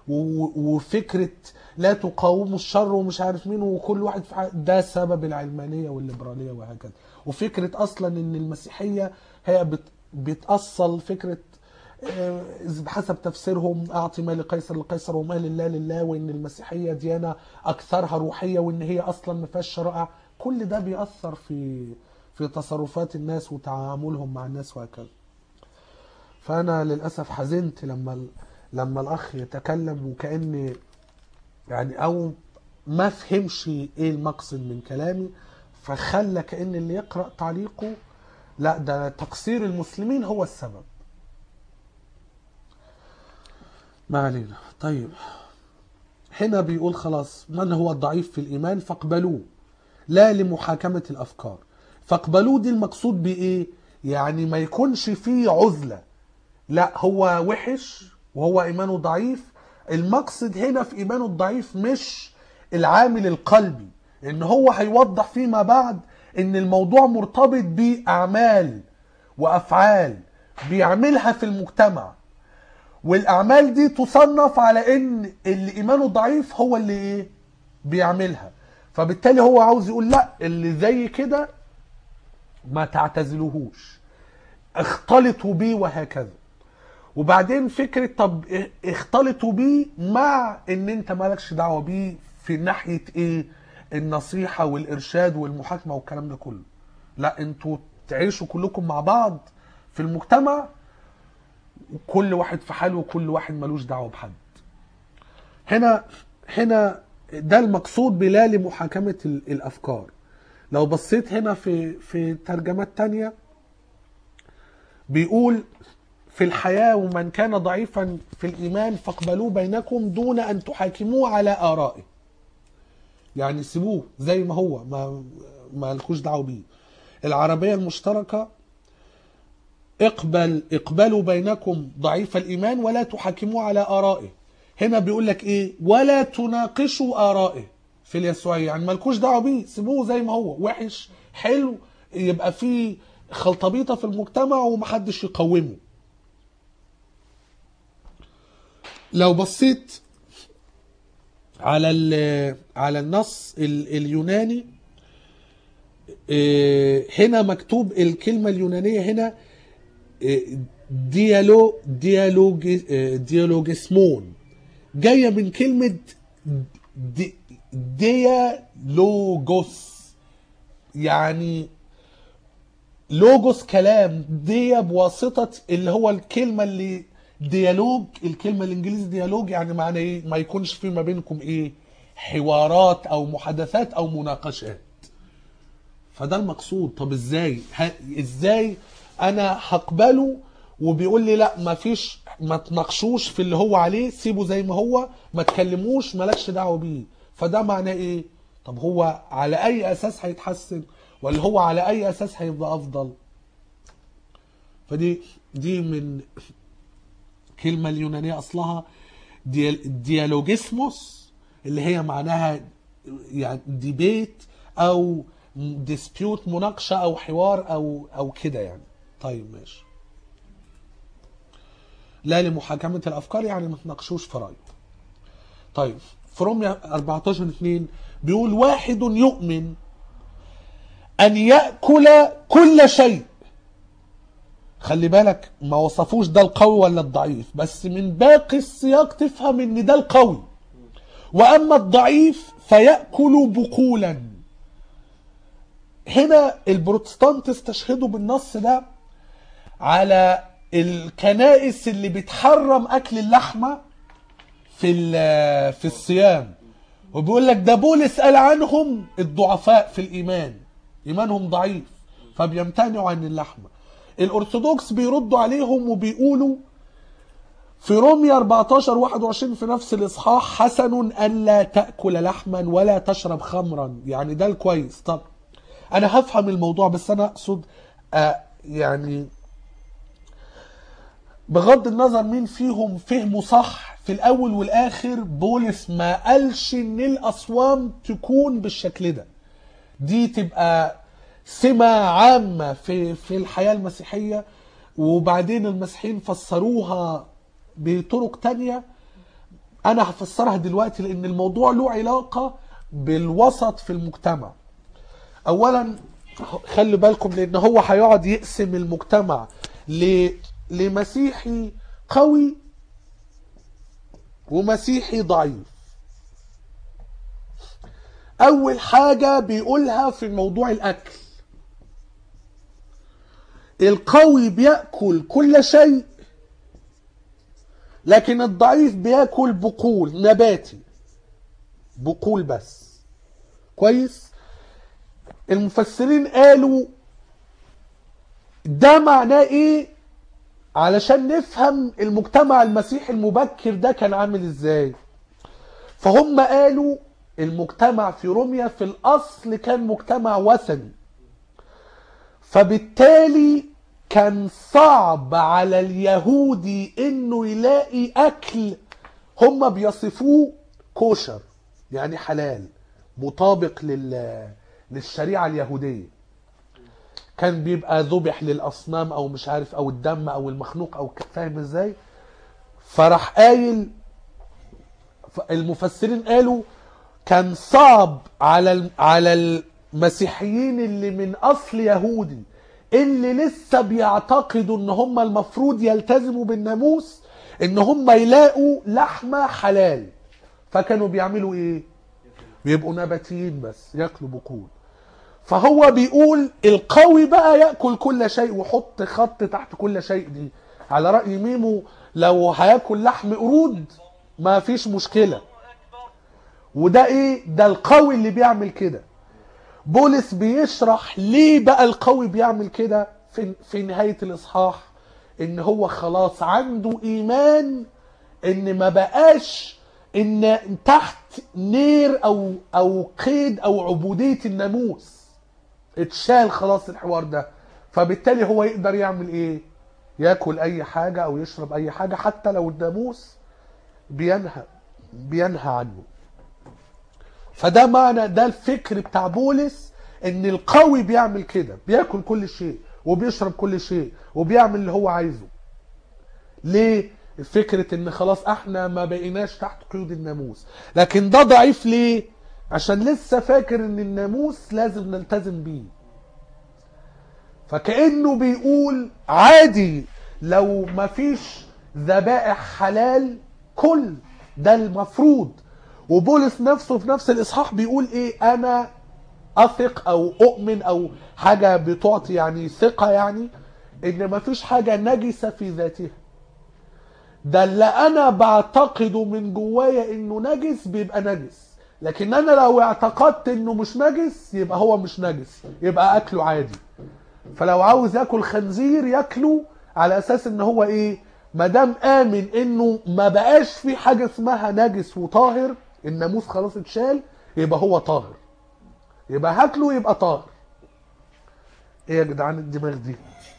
و- وفكرة لا تقاوموا الشر ومش عارف مين وكل واحد في حاجة، ده سبب العلمانية والليبرالية وهكذا. وفكرة أصلا إن المسيحية هي بت بتأصل فكرة آه، بحسب تفسيرهم أعطي ما لقيصر لقيصر وما لله لله، وإن المسيحية ديانة أكثرها روحية وإن هي أصلا ما فيهاش شرائع. كل ده بيأثر في في تصرفات الناس وتعاملهم مع الناس وهكذا. فأنا للأسف حزنت لما لما الأخ يتكلم وكأن يعني أو ما فهمش إيه المقصد من كلامي، فخلى كأن اللي يقرأ تعليقه لا، ده تقصير المسلمين هو السبب. ما علينا. طيب هنا بيقول خلاص، من هو الضعيف في الإيمان فاقبلوه لا لمحاكمة الأفكار. فاقبلوه دي المقصود بإيه؟ يعني ما يكونش فيه عزلة، لا هو وحش وهو إيمانه ضعيف. المقصد هنا في إيمانه الضعيف مش العامل القلبي، إن هو هيوضح فيما بعد إن الموضوع مرتبط بأعمال وأفعال بيعملها في المجتمع، والأعمال دي تصنف على إن اللي إيمانه ضعيف هو اللي إيه بيعملها. فبالتالي هو عاوز يقول لا، اللي زي كده ما تعتزلوهوش، اختلطوا بيه وهكذا. وبعدين فكرة طب اختلطوا بيه مع ان انت مالكش دعوة بيه في ناحية ايه النصيحة والارشاد والمحاكمة والكلام ده كله. لا، انتوا تعيشوا كلكم مع بعض في المجتمع، كل واحد في حاله وكل واحد ملوش دعوة بحد. هنا هنا ده المقصود بلا لمحاكمة الافكار. لو بصيت هنا في في ترجمات تانية بيقول في الحياة ومن كان ضعيفا في الإيمان فاقبلوه بينكم دون أن تحاكموه على آرائه. يعني سيبوه زي ما هو، ما ما لكوش دعوه بيه. العربية المشتركة اقبل اقبلوا بينكم ضعيف الإيمان ولا تحاكموه على آرائه. هنا بيقول لك إيه؟ ولا تناقشوا آرائه في اليسوعية، يعني ما لكوش دعوه بيه، سيبوه زي ما هو، وحش حلو، يبقى فيه خلطبيطة في المجتمع ومحدش يقومه. لو بصيت على على النص اليوناني هنا مكتوب الكلمة اليونانية هنا ديالو ديالوج ديالوجسمون، جاية من كلمة دي ديالوجوس، يعني لوجوس كلام، دي بواسطة اللي هو الكلمة اللي ديالوج، الكلمة الانجليزي ديالوج، يعني معنى ايه؟ ما يكونش في ما بينكم ايه حوارات او محادثات او مناقشات. فده المقصود. طب ازاي ازاي انا هقبله وبيقول لي لا ما فيش، ما تناقشوش في اللي هو عليه، سيبه زي ما هو، ما تكلموش، مالكش دعوه بيه. فده معناه ايه؟ طب هو على اي اساس هيتحسن، ولا هو على اي اساس هيبقى افضل؟ فدي دي من كلمة اليونانية اصلها ديالوجيسموس، اللي هي معناها يعني ديبيت او ديسبيوت، مناقشة او حوار او او كده يعني. طيب ماشي. لا لمحاكمة الافكار يعني ما تناقشوش في رأيه. طيب في رومية أربعتاشر اتنين بيقول واحد يؤمن ان يأكل كل شيء. خلي بالك ما وصفوش ده القوي ولا الضعيف، بس من باقي السياق تفهم ان ده القوي. واما الضعيف فيأكل بقولا. هنا البروتستانت استشهدوا بالنص ده على الكنائس اللي بتحرم اكل اللحمة في في الصيام، وبيقول لك ده بولس قال عنهم الضعفاء في الايمان، ايمانهم ضعيف فبيمتنعوا عن اللحمة. الارثوذكس بيردوا عليهم وبيقولوا في رومية أربعتاشر واحد وعشرين في نفس الاصحاح حسن الا تاكل لحما ولا تشرب خمرا، يعني ده الكويس. طب انا هفهم الموضوع، بس انا اقصد آه يعني بغض النظر مين فيهم فهمه صح، في الاول والاخر بولس ما قالش ان الاصوام تكون بالشكل ده. دي تبقى سمة عامة في في الحياة المسيحية، وبعدين المسيحيين فسروها بطرق تانية. انا هفسرها دلوقتي لان الموضوع له علاقة بالوسط في المجتمع. اولا خلي بالكم، لان هو هيقعد يقسم المجتمع ل لمسيحي قوي ومسيحي ضعيف. اول حاجة بيقولها في موضوع الاكل، القوي بيأكل كل شيء لكن الضعيف بيأكل بقول نباتي، بقول بس. كويس. المفسرين قالوا ده معناه ايه؟ علشان نفهم المجتمع المسيحي المبكر ده كان عامل ازاي. فهم قالوا المجتمع في روميا في الاصل كان مجتمع وثني، فبالتالي كان صعب على اليهودي انه يلاقي اكل هم بيصفوه كوشر، يعني حلال مطابق لل... للشريعة اليهودية. كان بيبقى ذبح للاصنام او مش عارف او الدم او المخنوق او ك- فاهم ازاي. فراح قايل، المفسرين قالوا كان صعب على الم- على المسيحيين اللي من اصل يهودي اللي لسه بيعتقدوا ان هم المفروض يلتزموا بالناموس ان هم يلاقوا لحمة حلال. فكانوا بيعملوا ايه؟ بيبقوا نباتيين بس ياكلوا بقول. فهو بيقول القوي بقى يأكل كل شيء، وحط خط تحت كل شيء دي على رأي ميمو، لو هياكل لحم قرود ما فيش مشكلة. وده ايه؟ ده القوي اللي بيعمل كده. بولس بيشرح ليه بقى القوي بيعمل كده في, في نهاية الإصحاح، ان هو خلاص عنده ايمان ان ما بقاش ان تحت نير او او قيد او عبودية الناموس، اتشال خلاص الحوار ده. فبالتالي هو يقدر يعمل ايه؟ ياكل اي حاجة او يشرب اي حاجة حتى لو الناموس بينهى بينهى عنه. فده معنى، ده الفكر بتاع بولس، ان القوي بيعمل كده، بياكل كل شيء وبيشرب كل شيء وبيعمل اللي هو عايزه. ليه؟ فكرة ان خلاص احنا ما بقيناش تحت قيود الناموس. لكن ده ضعيف ليه؟ عشان لسه فاكر ان الناموس لازم نلتزم بيه. فكأنه بيقول عادي لو ما فيش ذبائح حلال كل ده المفروض. وبولس نفسه في نفس الإصحاح بيقول ايه؟ انا اثق او اؤمن او حاجة بتعطي يعني ثقة، يعني ان ما فيش حاجة نجسة في ذاتها. ده اللي انا بعتقده من جوايا انه نجس بيبقى نجس، لكن انا لو اعتقدت انه مش نجس يبقى هو مش نجس، يبقى اكله عادي. فلو عاوز ياكل خنزير ياكله على اساس ان هو ايه؟ مادام امن انه ما بقاش في حاجه اسمها نجس وطاهر، الناموس خلاص اتشال، يبقى هو طاهر، يبقى هاكله يبقى طاهر. ايه يا جدعان الدماغ دي؟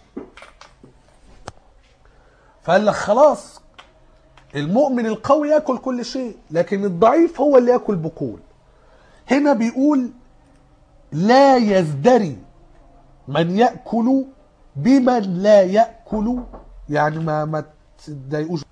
فقال لك خلاص المؤمن القوي ياكل كل شيء، لكن الضعيف هو اللي ياكل بقول. هنا بيقول لا يزدري من يأكل بمن لا يأكل، يعني ما ما تضايقوش.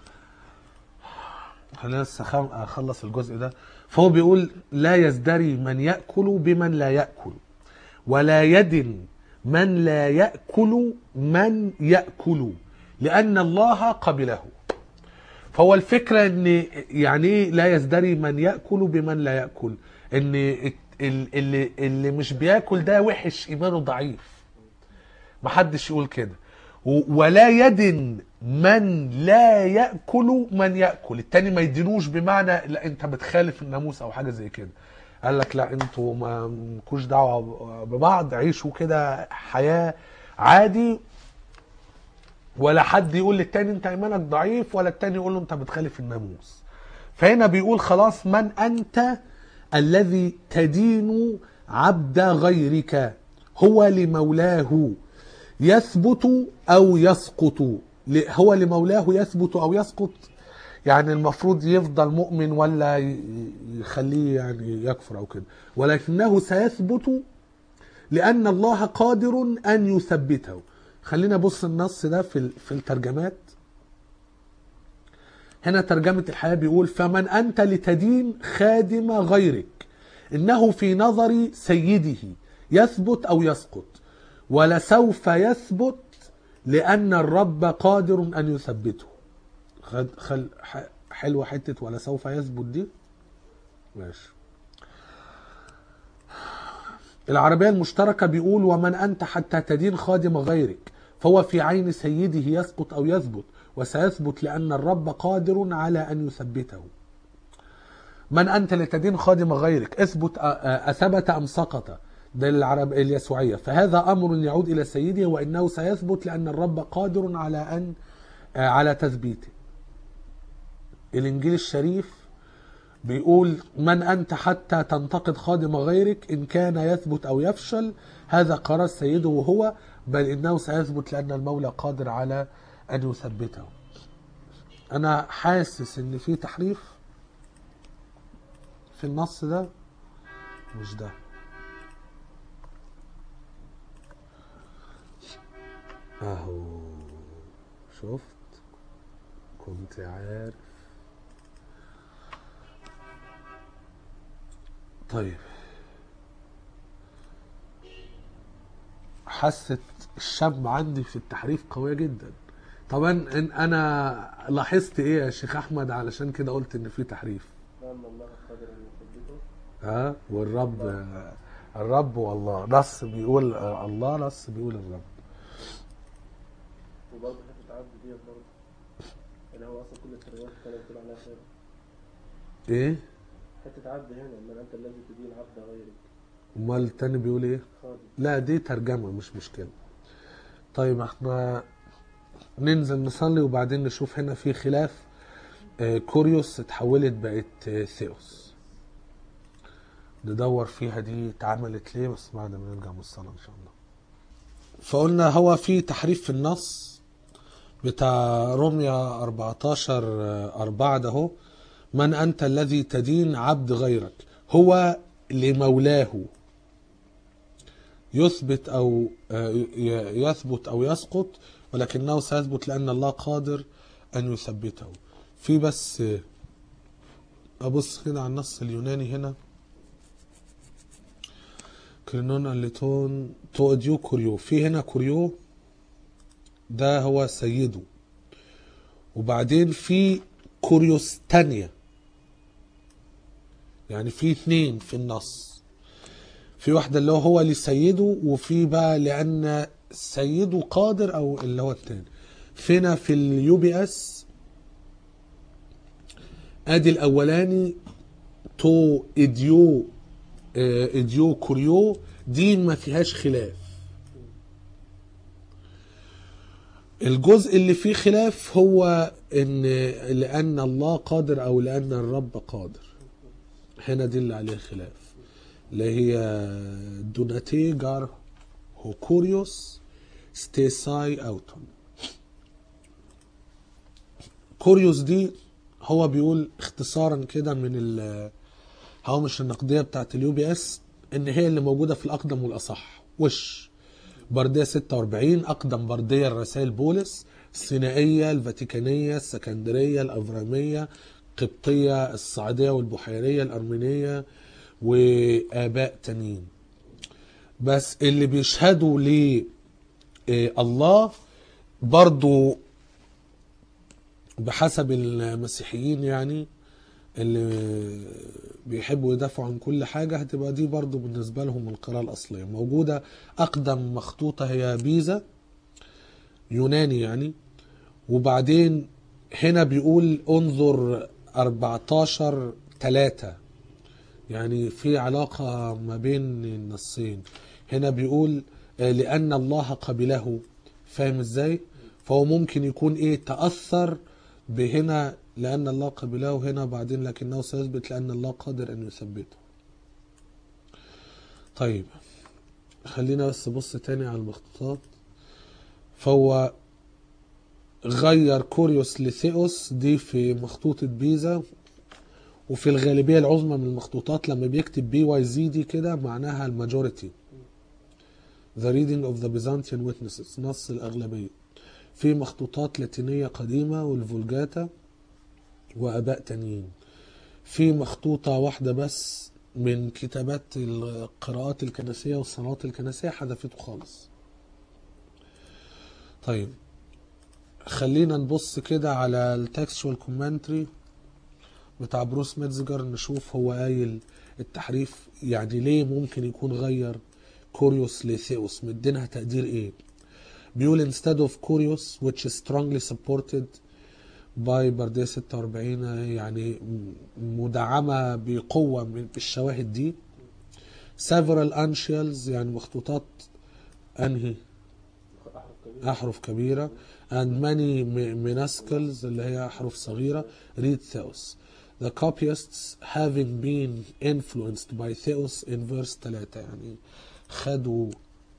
خلينا بس اخلص الجزء ده. فهو بيقول لا يزدري من يأكل بمن لا يأكل، ولا يدن من لا يأكل من يأكل، لأن الله قبله. فهو الفكرة ان يعني ايه لا يزدري من يأكل بمن لا يأكل؟ ان اللي, اللي مش بيأكل ده وحش، ايمانه ضعيف، محدش يقول كده. ولا يدن من لا يأكل من يأكل، التاني ما يدينوش بمعنى لا انت بتخالف الناموس او حاجة زي كده. قال لك لا انتوا ما مكوش دعوة ببعض، عيشوا كده حياة عادي، ولا حد يقول للتاني انت ايمانك ضعيف، ولا التاني يقول له انت بتخالف الناموس. فهنا بيقول خلاص من انت الذي تدين عبد غيرك، هو لمولاه يثبت او يسقط. هو لمولاه يثبت او يسقط، يعني المفروض يفضل مؤمن ولا يخليه يعني يكفر او كده، ولكنه سيثبت لان الله قادر ان يثبته. خلينا بص النص ده في في الترجمات. هنا ترجمة الحياة بيقول فمن أنت لتدين خادم غيرك، إنه في نظر سيده يثبت أو يسقط، ولسوف يثبت لأن الرب قادر أن يثبته. خل خل حلوة حتة ولسوف يثبت دي، ماشي. العربية المشتركة بيقول ومن أنت حتى تدين خادم غيرك، فهو في عين سيده يسقط أو يثبت، وسيثبت لأن الرب قادر على أن يثبته. من أنت لتدين خادم غيرك، اثبت أثبت أم سقط، ده العرب اليسوعية. فهذا أمر يعود إلى سيده وإنه سيثبت لأن الرب قادر على أن على تثبيته. الإنجيل الشريف بيقول من أنت حتى تنتقد خادم غيرك، إن كان يثبت أو يفشل هذا قرار سيده وهو، بل إنه سيثبت لأن المولى قادر على أن يثبته. أنا حاسس إن في تحريف في النص ده، مش ده. أهو شفت، كنت عارف. طيب حست الشاب عندي في التحريف قوية جدا. طبعا إن انا لاحظت ايه يا شيخ احمد، علشان كده قلت ان في تحريف. لأن الله قادر أن يثبته. ها والرب الرب والله، نص بيقول الله، نص بيقول الرب. وبرضه حتة عبد دي برضه اللي هو أصلا كل الترجمات كانت بتقول عليها خير. ايه حتة عبد هنا، من أنت الذي تدين عبد غيرك. امال التاني بيقول ايه؟ خادم. لا دي ترجمة مش مشكلة. طيب احنا ننزل نصلي وبعدين نشوف. هنا في خلاف، كوريوس اتحولت بقت ثيوس، ندور فيها دي اتعملت ليه، بس بعد ما نرجع من الصلاة ان شاء الله. فقلنا هو في تحريف في النص بتاع روميا أربعتاشر أربعة ده هو، من أنت الذي تدين عبد غيرك، هو لمولاه يثبت أو يثبت أو يسقط، ولكنه سيثبت لأن الله قادر أن يثبته. في بس أبص كده على النص اليوناني هنا، كرينون الليتون توديو كوريو، في هنا كوريو ده هو سيده، وبعدين في كوريوس تانية، يعني في اثنين في النص، في واحدة اللي هو لسيده، وفي بقى لأن سيده قادر أو اللي هو التاني. فينا في اليو بي اس ادي الاولاني تو اديو اديو كوريو، دي ما فيهاش خلاف. الجزء اللي فيه خلاف هو ان لان الله قادر او لان الرب قادر، هنا دي اللي عليه خلاف، اللي هي دوناتي جار هو كوريوس ستيساي اوتون. كوريوس دي هو بيقول اختصارا كده من الهوامش النقديه بتاعت اليو بي اس ان هي اللي موجوده في الاقدم والاصح. وش برديه ستة وأربعين اقدم برديه الرسائل بولس، السينائيه، الفاتيكانيه، السكندريه، الافراميه، القبطيه، الصعيديه والبحيريه، الارمينيه، واباء تانيين. بس اللي بيشهدوا لله برضو بحسب المسيحيين، يعني اللي بيحبوا يدافعوا عن كل حاجة، هتبقى دي برضو بالنسبة لهم القراءة الأصلية موجودة. أقدم مخطوطة هي بيزا يوناني يعني. وبعدين هنا بيقول انظر أربعتاشر ثلاثة، يعني في علاقة ما بين النصين. هنا بيقول لأن الله قبله، فاهم ازاي؟ فهو ممكن يكون ايه تأثر بهنا لأن الله قبله هنا بعدين، لكنه سيثبت لأن الله قادر أن يثبته. طيب خلينا بس بص تاني على المخطوطات. فهو غير كوريوس لثيوس دي في مخطوطة بيزا، وفي الغالبية العظمى من المخطوطات لما بيكتب بي واي زي دي كده معناها الماجوريتي، The reading of the Byzantine witnesses، نص الأغلبية. في مخطوطات لاتينية قديمة والفولجاتا وأباء تانيين. في مخطوطة واحدة بس من كتابات القراءات الكنسية والصلوات الكنسية حذفته خالص. طيب خلينا نبص كده على التكستوال كومنتري بتاع بروس ميتزجر، نشوف هو قايل التحريف يعني ليه ممكن يكون غير كوريوس لثيوس، مدينها تقدير ايه. بيقول instead of Curious which is strongly supported by بردية ستة وأربعين، يعني مدعمة بقوة بالشواهد دي. several uncials يعني مخطوطات انهي أحرف كبيرة. احرف كبيره and many mi- minuscules اللي هي احرف صغيره read Theos. The copyists having been influenced by Theos in verse ثلاثة يعني خدوا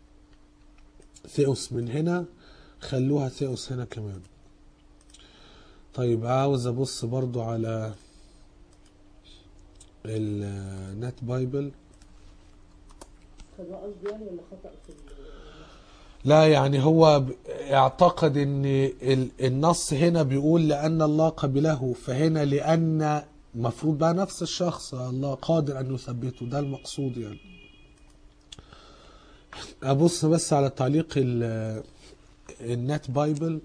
ثيوس من هنا خلوها ثيوس هنا كمان. طيب عاوز ابص برضو على النت بايبل. خدوها قصدي يعني ولا خطأ في ال- لا يعني هو ب- اعتقد ان ال- النص هنا بيقول لان الله قبله، فهنا لان مفروض بقى نفس الشخص الله قادر ان يثبته، ده المقصود يعني. ابص بس على تعليق ال- النت بايبل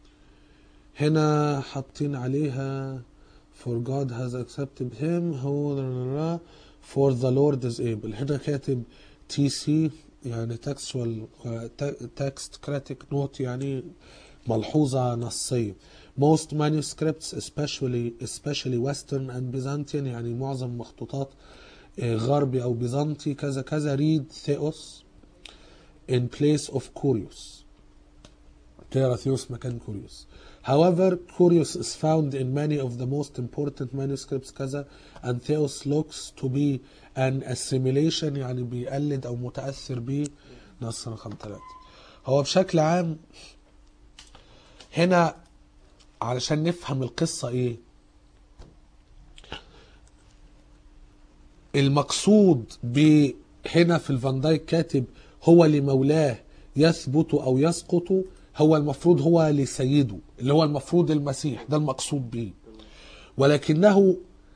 هنا حاطين عليها for God has accepted him who for the Lord is able. هنا كاتب تي سي يعني textual text critic note يعني ملحوظة نصية. most manuscripts especially especially Western and Byzantine يعني معظم مخطوطات غربي أو بيزنطي كذا كذا read Theos in place of Kurios. تقرا ثيوس مكان كوريوس. However, Curious is found in many of the most important manuscripts كذا and Theos looks to be an assimilation يعني بيقلد أو متأثر به نص رقم ثلاثة. هو بشكل عام هنا علشان نفهم القصة إيه المقصود هنا في الفان دايك كاتب هو لمولاه يثبت أو يسقط، هو المفروض هو لسيده اللي هو المفروض المسيح، ده المقصود به، ولكنه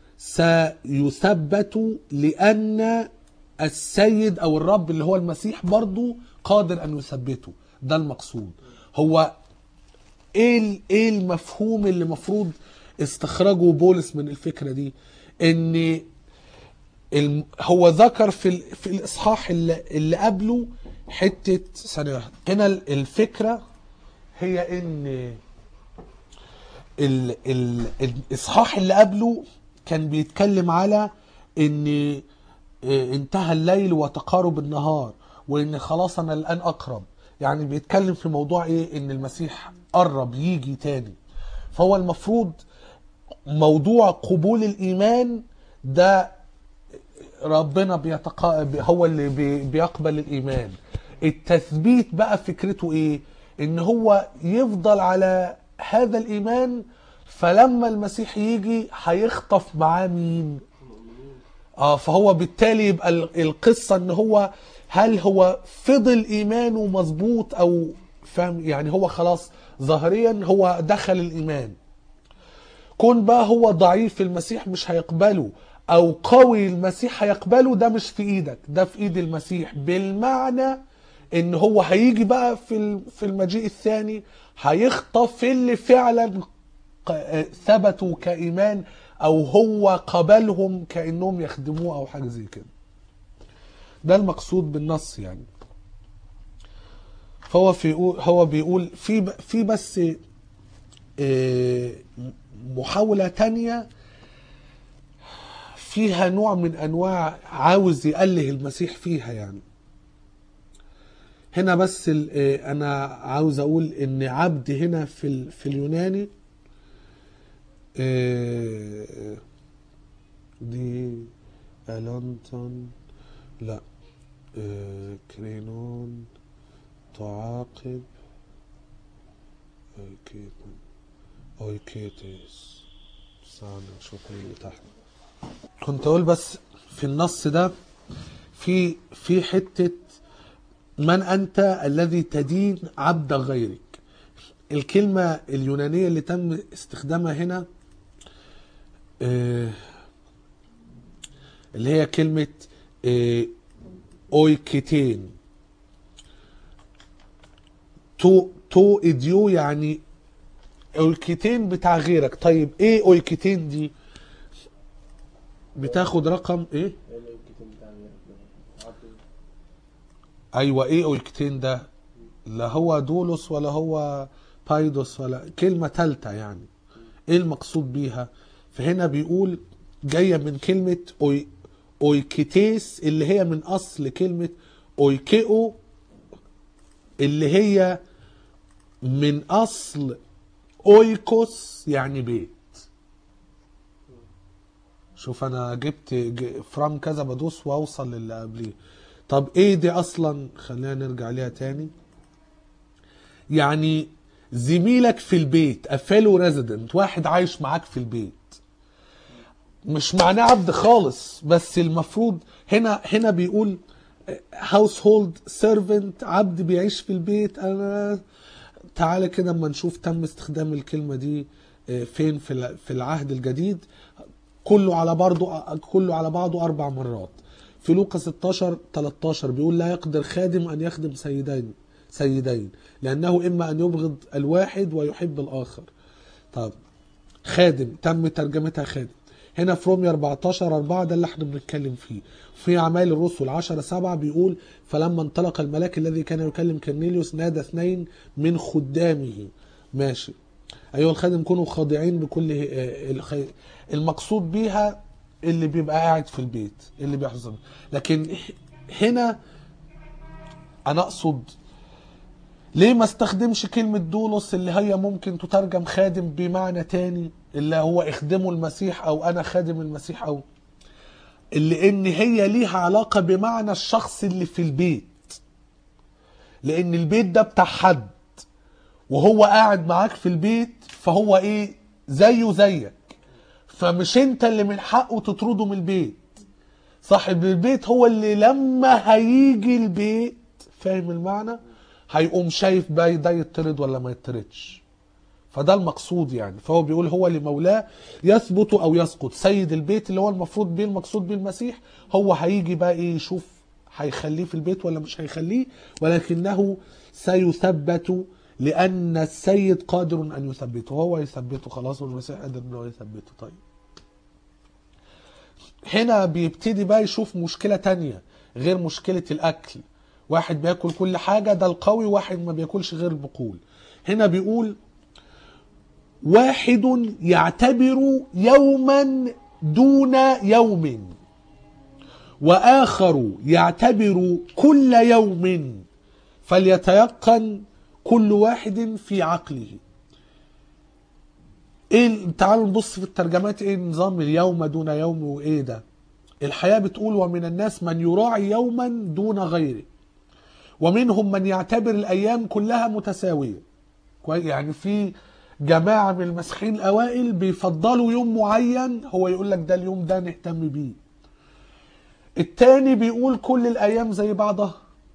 سيثبت لأن السيد أو الرب اللي هو المسيح برضو قادر أن يثبته، ده المقصود. هو إيه إيه المفهوم اللي مفروض استخرجه بولس من الفكرة دي؟ إن هو ذكر في في الإصحاح اللي, اللي قبله حتة ثانية واحدة. هنا الفكرة هي ان ال ال الاصحاح اللي قبله كان بيتكلم على ان انتهى الليل وتقارب النهار وان خلاص انا الان اقرب، يعني بيتكلم في موضوع ايه ان المسيح قرب يجي تاني. فهو المفروض موضوع قبول الايمان ده ربنا بيتقا... هو اللي بي... بيقبل الايمان. التثبيت بقى فكرته ايه؟ ان هو يفضل على هذا الايمان، فلما المسيح يجي هيخطف معاه مين؟ اه فهو بالتالي يبقى القصة ان هو هل هو فضل ايمانه مظبوط او فاهم يعني هو خلاص ظاهريا هو دخل الايمان، كون بقى هو ضعيف المسيح مش هيقبله او قوي المسيح هيقبله، ده مش في ايدك، ده في ايد المسيح. بالمعنى ان هو هيجي بقى في في المجيء الثاني هيخطف اللي فعلا ثبتوا كايمان او هو قبلهم كانهم يخدموه او حاجه زي كده. ده المقصود بالنص يعني. فهو في هو بيقول في في بس محاوله تانية فيها نوع من انواع عاوز يأله المسيح فيها يعني. هنا بس انا عاوز اقول ان عبد هنا في في اليوناني دي الانتون لا كرينون تعاقب اويكيتس. استنى نشوف اللي تحت. كنت اقول بس في النص ده في في حته من أنت الذي تدين عبد غيرك. الكلمة اليونانية اللي تم استخدامها هنا اللي هي كلمة أويكيتين تو تو إديو يعني أويكيتين بتاع غيرك. طيب إيه أويكيتين دي؟ بتاخد رقم إيه؟ ايوه ايه اويكتين ده؟ لا هو دولوس ولا هو بايدوس ولا كلمة تالتة يعني. ايه المقصود بيها؟ فهنا بيقول جاية من كلمة أوي اويكيتيس اللي هي من اصل كلمة اويكيو اللي هي من اصل اويكوس يعني بيت. شوف انا جبت فرام كذا بدوس واوصل للي قبليه. طب ايه دي اصلا؟ خلينا نرجع ليها تاني. يعني زميلك في البيت، افيلو ريزيدنت، واحد عايش معاك في البيت. مش معناه عبد خالص، بس المفروض هنا هنا بيقول هاوس-هولد سيرفنت، عبد بيعيش في البيت. انا تعالى كده اما نشوف تم استخدام الكلمة دي فين في في العهد الجديد. كله على بعضه كله على بعضه اربع مرات. في لوقا ستاشر تلتاشر بيقول لا يقدر خادم ان يخدم سيدين سيدين لانه اما ان يبغض الواحد ويحب الاخر. طب خادم تم ترجمتها خادم. هنا في رومية اربعتاشر اربعة ده اللي احنا بنتكلم فيه. في اعمال الرسل عشرة سبعة بيقول فلما انطلق الملاك الذي كان يكلم كرنيليوس نادى اثنين من خدامه. ماشي. ايها الخادم كونوا خاضعين بكل الخير. المقصود بيها اللي بيبقى قاعد في البيت، اللي بيحزن. لكن هنا انا اقصد ليه ما استخدمش كلمة دولوس اللي هي ممكن تترجم خادم بمعنى تاني اللي هو اخدموا المسيح او انا خادم المسيح، او اللي ان هي ليها علاقة بمعنى الشخص اللي في البيت. لان البيت ده بتاع حد وهو قاعد معاك في البيت، فهو ايه زيه زيك، فمش انت اللي من حقه تطرده من البيت. صاحب البيت هو اللي لما هيجي البيت، فاهم المعنى، هيقوم شايف بقى ده يطرد ولا ما يطردش. فده المقصود يعني. فهو بيقول هو لمولاه يثبت او يسقط. سيد البيت اللي هو المفروض بيه المقصود بيه المسيح، هو هيجي بقى ايه يشوف هيخليه في البيت ولا مش هيخليه، ولكنه سيثبت لان السيد قادر ان يثبته. هو يثبته خلاص، والمسيح قادر انه يثبته. طيب هنا بيبتدي بقى يشوف مشكلة تانية غير مشكلة الاكل. واحد بياكل كل حاجة ده القوي، واحد ما بياكلش غير البقول. هنا بيقول واحد يعتبر يوما دون يوم، وآخر يعتبر كل يوم، فليتيقن كل واحد في عقله. ايه؟ تعالوا نبص في الترجمات ايه نظام اليوم دون يوم وايه ده. الحياة بتقول ومن الناس من يراعي يوما دون غيره، ومنهم من يعتبر الايام كلها متساوية. يعني في جماعة من المسيحيين الاوائل بيفضلوا يوم معين، هو يقول لك ده اليوم ده نهتم بيه. التاني بيقول كل الايام زي بعضها.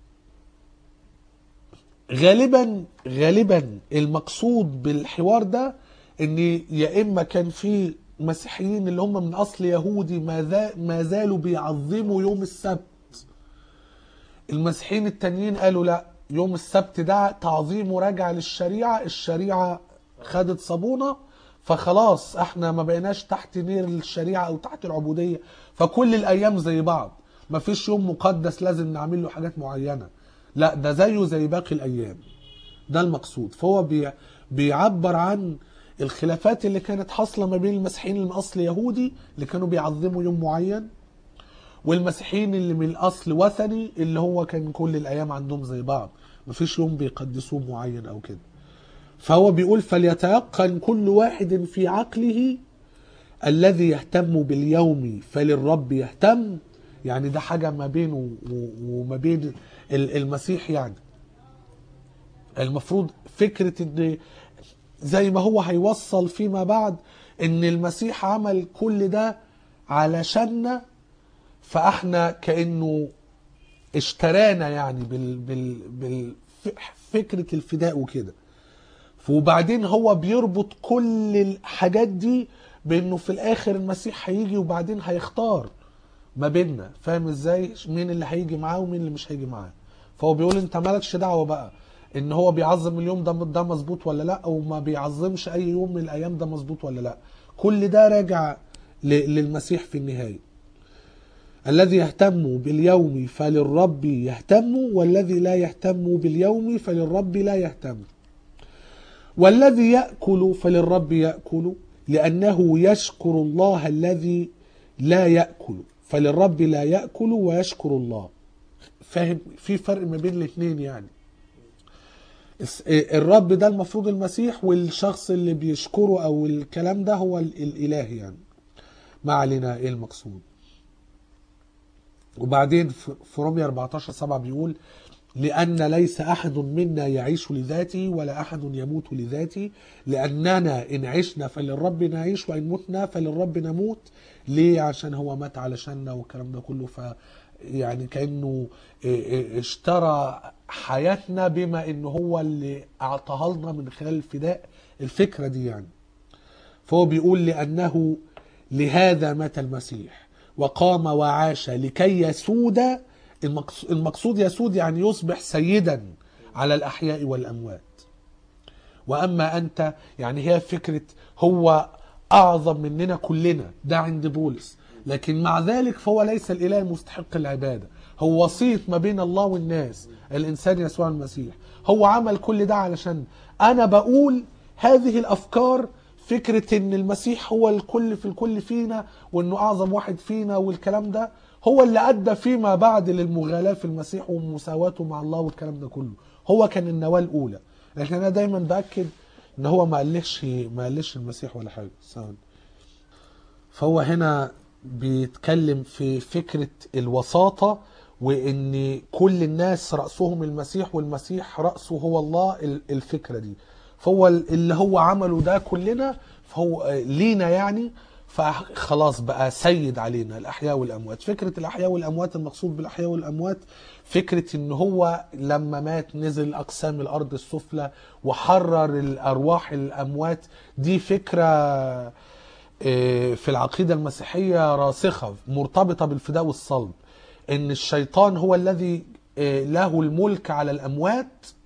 غالبا غالبا المقصود بالحوار ده ان يا اما كان في مسيحيين اللي هم من اصل يهودي ما زالوا بيعظموا يوم السبت. المسيحيين التانيين قالوا لا، يوم السبت ده تعظيمه راجع للشريعة، الشريعة خدت صابونة فخلاص احنا ما بقيناش تحت نير الشريعة او تحت العبودية، فكل الايام زي بعض، ما فيش يوم مقدس لازم نعمل له حاجات معينة، لا ده زيه زي باقي الايام. ده المقصود. فهو بي بيعبر عن الخلافات اللي كانت حاصلة ما بين المسيحيين من اصل يهودي اللي كانوا بيعظموا يوم معين، والمسيحيين اللي من الاصل وثني اللي هو كان كل الايام عندهم زي بعض، مفيش يوم بيقدسوه معين او كده. فهو بيقول فليتيقن كل واحد في عقله الذي يهتم باليوم فللرب يهتم. يعني ده حاجة ما بينه وما بين المسيح. يعني المفروض فكرة ان زي ما هو هيوصل فيما بعد ان المسيح عمل كل ده علشاننا، فاحنا كأنه اشترانا يعني بال بال بالفكرة الفداء وكده. وبعدين هو بيربط كل الحاجات دي بانه في الاخر المسيح هيجي وبعدين هيختار ما بيننا. فاهم ازاي؟ مين اللي هيجي معاه ومين اللي مش هيجي معاه. فهو بيقول انت مالكش دعوة بقى ان هو بيعظم اليوم ده ده مظبوط ولا لا، او ما بيعظمش اي يوم من الايام ده مظبوط ولا لا. كل ده راجع للمسيح في النهاية. الذي يهتم باليوم فللرب يهتم، والذي لا يهتم باليوم فللرب لا يهتم. والذي يأكل فللرب يأكل، لأنه يشكر الله الذي لا يأكل فللرب لا يأكل ويشكر الله. فاهم في فرق ما بين الاثنين يعني. الرب ده المفروض المسيح، والشخص اللي بيشكره او الكلام ده هو الاله يعني. ما علينا ايه المقصود. وبعدين في رومية أربعتاشر سبعة بيقول لأن ليس أحد منا يعيش لذاته ولا أحد يموت لذاته، لأننا إن عشنا فللرب نعيش وإن متنا فللرب نموت. ليه؟ عشان هو مات علشاننا والكلام ده كله. ف يعني كأنه اشترى حياتنا بما إنه هو اللي أعطاها لنا من خلال الفداء. الفكرة دي يعني. فهو بيقول لأنه لهذا مات المسيح وقام وعاش لكي يسود. المقصود يسود يعني يصبح سيدا على الأحياء والأموات. وأما أنت يعني هي فكرة هو أعظم مننا كلنا، ده عند بولس. لكن مع ذلك فهو ليس الإله المستحق العبادة، هو وسيط ما بين الله والناس، الإنسان يسوع المسيح. هو عمل كل ده علشان أنا بقول هذه الأفكار، فكرة ان المسيح هو الكل في الكل فينا وانه اعظم واحد فينا والكلام ده هو اللي ادى فيما بعد للمغالاة في المسيح ومساواته مع الله والكلام ده كله. هو كان النواة الاولى. لكن انا دايما باكد ان هو ما قالش ما قالش المسيح ولا حاجة. فهو هنا بيتكلم في فكرة الوساطة، وان كل الناس رأسهم المسيح والمسيح رأسه هو الله. الفكرة دي فهو اللي هو عمله ده كلنا فهو لينا يعني، فخلاص بقى سيد علينا الأحياء والأموات. فكرة الأحياء والأموات، المقصود بالأحياء والأموات فكرة إن هو لما مات نزل أقسام الأرض السفلى وحرر الأرواح الأموات. دي فكرة في العقيدة المسيحية راسخة مرتبطة بالفداء والصلب، إن الشيطان هو الذي له الملك على الأموات.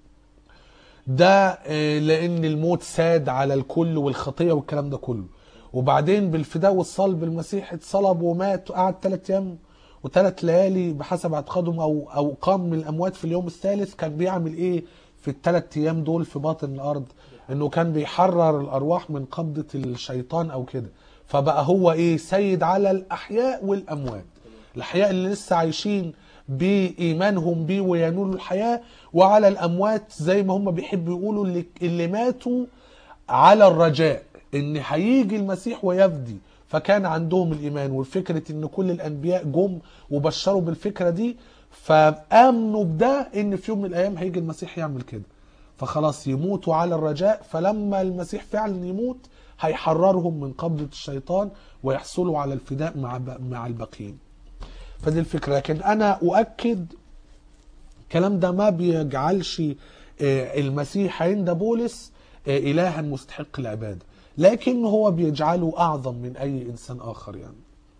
ده لأن الموت ساد على الكل والخطية والكلام ده كله. وبعدين بالفداء والصلب المسيح اتصلب ومات وقعد ثلاث أيام وثلاث ليالي بحسب اعتقادهم، أو أو قام من الأموات في اليوم الثالث. كان بيعمل إيه في الثلاث أيام دول في باطن الأرض؟ إنه كان بيحرر الأرواح من قبضة الشيطان أو كده. فبقى هو إيه؟ سيد على الأحياء والأموات. الأحياء اللي لسه عايشين بإيمانهم بيه وينولوا الحياة، وعلى الأموات زي ما هم بيحبوا يقولوا اللي, اللي ماتوا على الرجاء إن هيجي المسيح ويفدي. فكان عندهم الإيمان والفكرة إن كل الأنبياء جم وبشروا بالفكرة دي، فآمنوا بده إن في يوم من الأيام هيجي المسيح يعمل كده. فخلاص يموتوا على الرجاء، فلما المسيح فعلا يموت هيحررهم من قبضة الشيطان ويحصلوا على الفداء مع مع الباقيين. فدي الفكرة. لكن أنا أؤكد الكلام ده ما بيجعلش المسيح عند بولس إلها مستحق العبادة، لكن هو بيجعله أعظم من أي إنسان آخر يعني.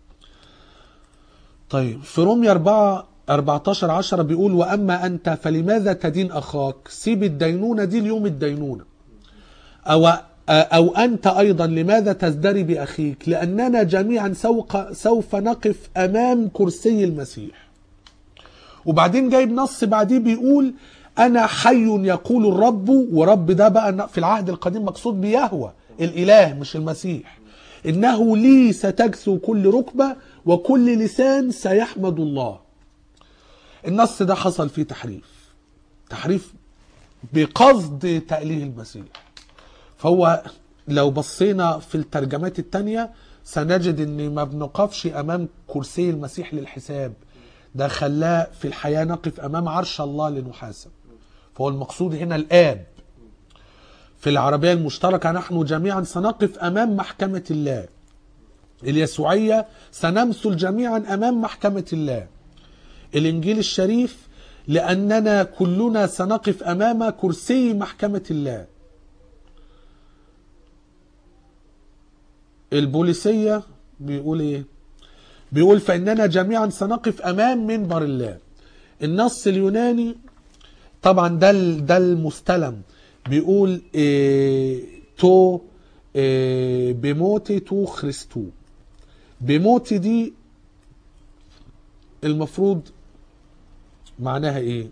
طيب في رومية أربعة أربعتاشر عشرة بيقول وأما أنت فلماذا تدين أخاك؟ سيب الدينونة دي اليوم الدينونة. أو أو أنت أيضا لماذا تزدري بأخيك؟ لأننا جميعا سوف نقف أمام كرسي المسيح. وبعدين جايب نص بعديه بيقول أنا حي يقول الرب. ورب ده بقى في العهد القديم مقصود بيهوه الإله مش المسيح. إنه لي ستجثو كل ركبة وكل لسان سيحمد الله. النص ده حصل فيه تحريف تحريف بقصد تأليه المسيح. فهو لو بصينا في الترجمات التانية سنجد ان ما بنقفش امام كرسي المسيح للحساب، ده خلاه في الحياة نقف امام عرش الله لنحاسب. فهو المقصود هنا الآب. في العربية المشتركة نحن جميعا سنقف امام محكمة الله. اليسوعية سنمثل جميعا امام محكمة الله. الانجيل الشريف لاننا كلنا سنقف امام كرسي محكمة الله. البوليسية بيقول ايه؟ بيقول فإننا جميعا سنقف أمام منبر الله. النص اليوناني طبعا ده ده المستلم بيقول إيه تو إيه بموتي تو خريستو. بموتي دي المفروض معناها ايه؟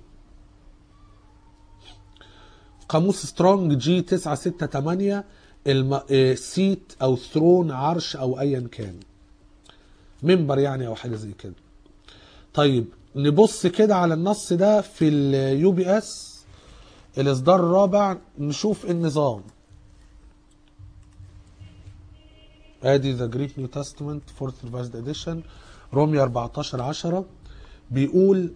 قاموس سترونج جي تسعة ستة تمانية الم... سيت او ثرون عرش او ايا كان. منبر يعني او حاجه زي كده. طيب نبص كده على النص ده في اليو بي اس الاصدار الرابع، نشوف النظام. ادي ذا جريك نيو تestament فورث ريفايزد اديشن رومية أربعتاشر عشرة، بيقول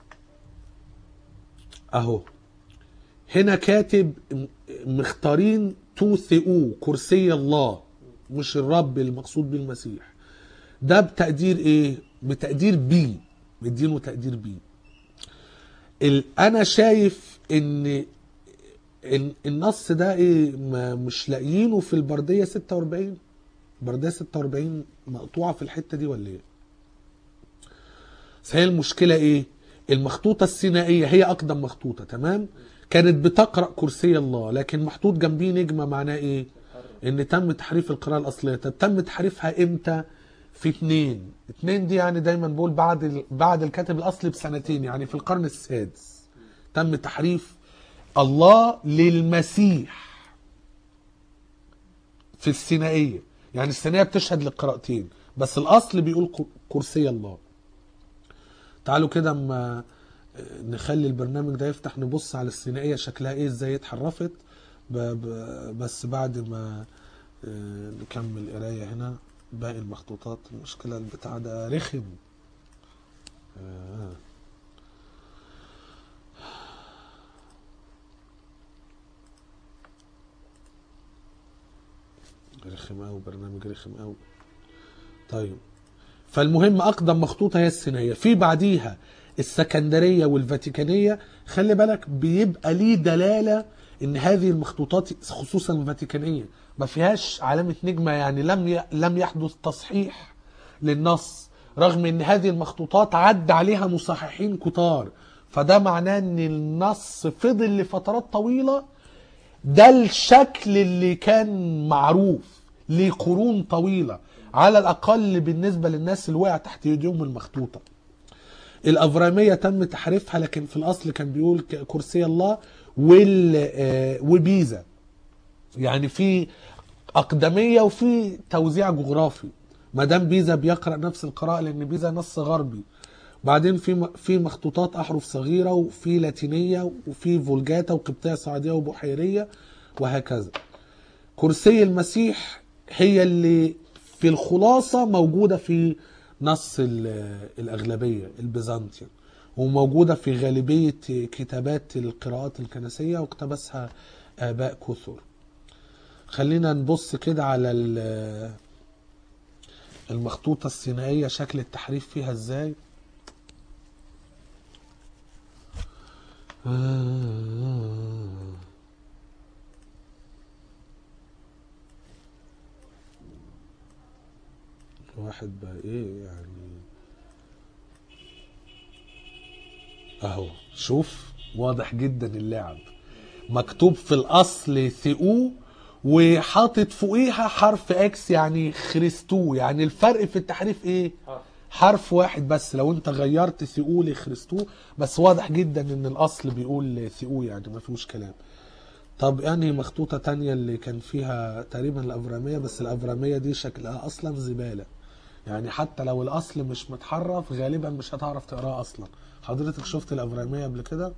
اهو هنا كاتب مختارين تو ثيو كرسي الله، مش الرب المقصود بالمسيح. ده بتقدير ايه؟ بتقدير بي، مدينه تقدير بي. انا شايف ان النص ده ايه ما مش لاقيينه في البرديه ستة وأربعين. البرديه ستة وأربعين مقطوعه في الحته دي ولا ايه؟ هي المشكله ايه؟ المخطوطه السينائيه هي اقدم مخطوطه، تمام؟ كانت بتقرا كرسي الله، لكن محطوط جنبيه نجمه، معناه ايه؟ ان تم تحريف القراءه الاصليه. طب تم تحريفها امتى؟ في اتنين اتنين دي يعني دايما بقول بعد ال... بعد الكاتب الاصلي بسنتين، يعني في القرن السادس تم تحريف الله للمسيح في السينائيه. يعني السينائيه بتشهد للقراءتين، بس الاصل بيقول كرسي الله. تعالوا كده اما نخلي البرنامج ده يفتح نبص على السينائيه شكلها ايه، ازاي اتحرفت. ب... ب... بس بعد ما نكمل قرايه هنا باقي المخطوطات. المشكله البتاع ده رخم. آه. رخم قوي، برنامج رخم قوي. طيب فالمهم اقدم مخطوطه هي السينائيه، في بعديها السكندريه والفاتيكانيه. خلي بالك بيبقى ليه دلاله ان هذه المخطوطات خصوصا الفاتيكانيه ما فيهاش علامه نجمه، يعني لم لم يحدث تصحيح للنص، رغم ان هذه المخطوطات عد عليها مصححين كتار. فده معناه ان النص فضل لفترات طويله ده الشكل اللي كان معروف لقرون طويله، على الاقل بالنسبه للناس اللي وقع تحت ايديهم المخطوطه. الافراميه تم تحريفها، لكن في الاصل كان بيقول كرسي الله وال وبيزا. يعني في اقدميه وفي توزيع جغرافي. ما دام بيزا بيقرا نفس القراءه لان بيزا نص غربي. بعدين في في مخطوطات احرف صغيره وفي لاتينيه وفي فولجاتا وقبطيه صعيديه وبحيريه وهكذا. كرسي المسيح هي اللي في الخلاصه موجوده في نص الاغلبيه البيزنطيين، وموجوده في غالبيه كتابات القراءات الكنسيه واقتبسها اباء كثر. خلينا نبص كده على المخطوطه السينائيه شكل التحريف فيها ازاي. واحد بقى ايه يعني اهو شوف واضح جدا اللعب. مكتوب في الاصل ثيو وحاطط فوقيها حرف اكس يعني خريستو. يعني الفرق في التحريف ايه؟ حرف واحد بس، لو انت غيرت ثيو لخريستو. بس واضح جدا ان الاصل بيقول ثيو، يعني ما فيهوش كلام. طب يعني مخطوطة تانية اللي كان فيها تقريبا الافرامية، بس الافرامية دي شكلها اصلا زبالة. يعني حتى لو الاصل مش متحرف غالبا مش هتعرف تقراه اصلا. حضرتك شفت الافرامية قبل كده؟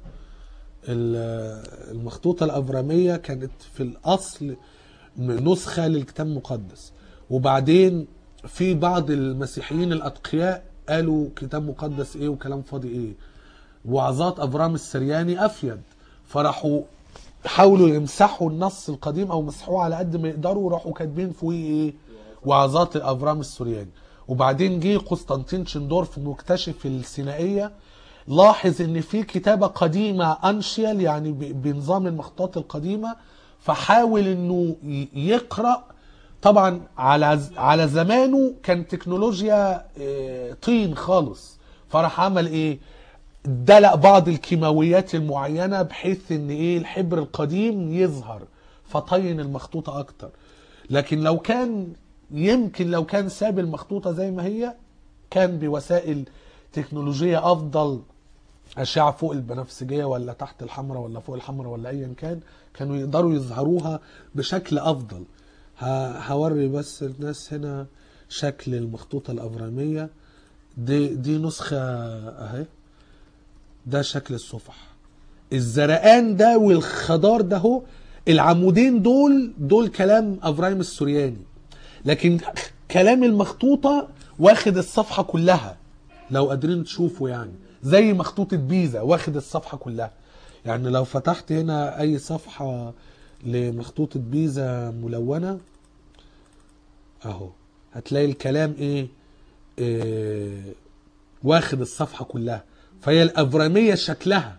المخطوطة الافرامية كانت في الاصل نسخة للكتاب المقدس، وبعدين في بعض المسيحيين الاتقياء قالوا كتاب مقدس ايه وكلام فاضي ايه. وعظات افرام السرياني افيد، فراحوا حاولوا يمسحوا النص القديم او مسحوه على قد ما يقدروا، وراحوا كاتبين فوقيه ايه؟ وعظات افرام السرياني. وبعدين جه قسطنطين شندورف مكتشف السينائيه، لاحظ ان في كتابه قديمه انشيال يعني بنظام المخطوطات القديمه، فحاول انه يقرا. طبعا على على زمانه كان تكنولوجيا طين خالص، فراح عمل ايه؟ دلق بعض الكيماويات المعينه بحيث ان ايه الحبر القديم يظهر، فطين المخطوطه اكتر. لكن لو كان يمكن لو كان ساب المخطوطه زي ما هي، كان بوسائل تكنولوجيه افضل، اشعه فوق البنفسجيه ولا تحت الحمراء ولا فوق الحمراء ولا ايا كان، كانوا يقدروا يظهروها بشكل افضل. هوري بس الناس هنا شكل المخطوطة الأفرامية. دي, دي نسخة اهي، ده شكل الصفح. الزرقان ده والخضار ده هو العمودين دول دول كلام افرايم السورياني، لكن كلام المخطوطة واخد الصفحة كلها لو قادرين تشوفوا، يعني زي مخطوطة بيزا واخد الصفحة كلها. يعني لو فتحت هنا اي صفحة لمخطوطة بيزا ملونة اهو هتلاقي الكلام ايه, إيه واخد الصفحة كلها. فهي الافرامية شكلها،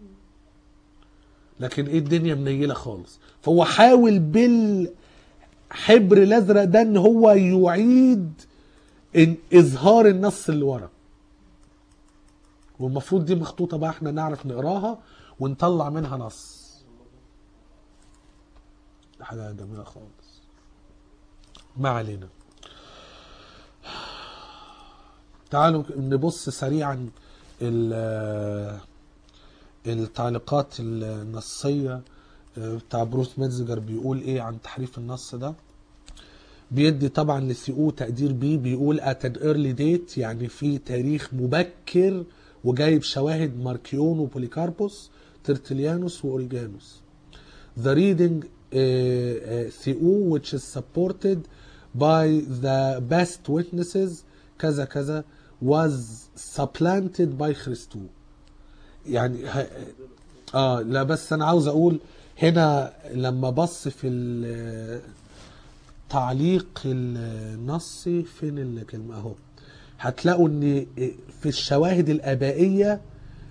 لكن ايه الدنيا منيلة خالص. فهو حاول بالحبر الازرق ده ان هو يعيد إن اظهار النص اللي ورا، والمفروض دي مخطوطة بقى احنا نعرف نقراها ونطلع منها نص. حاجة جميلة خالص. ما علينا، تعالوا نبص سريعا التعليقات النصية بتاع بروس ميتزجر. بيقول ايه عن تحريف النص ده؟ بيدي طبعا لسي او تقدير بيه، بيقول at an early date يعني في تاريخ مبكر، وجايب شواهد ماركيون وبوليكاربوس ترتليانوس واوريجانوس. The reading سي او which is supported by the best witnesses كذا كذا was supplanted by خريستو. يعني اه لا بس انا عاوز اقول هنا لما بص في التعليق النصي فين الكلمة اهو، هتلاقوا ان في الشواهد الابائية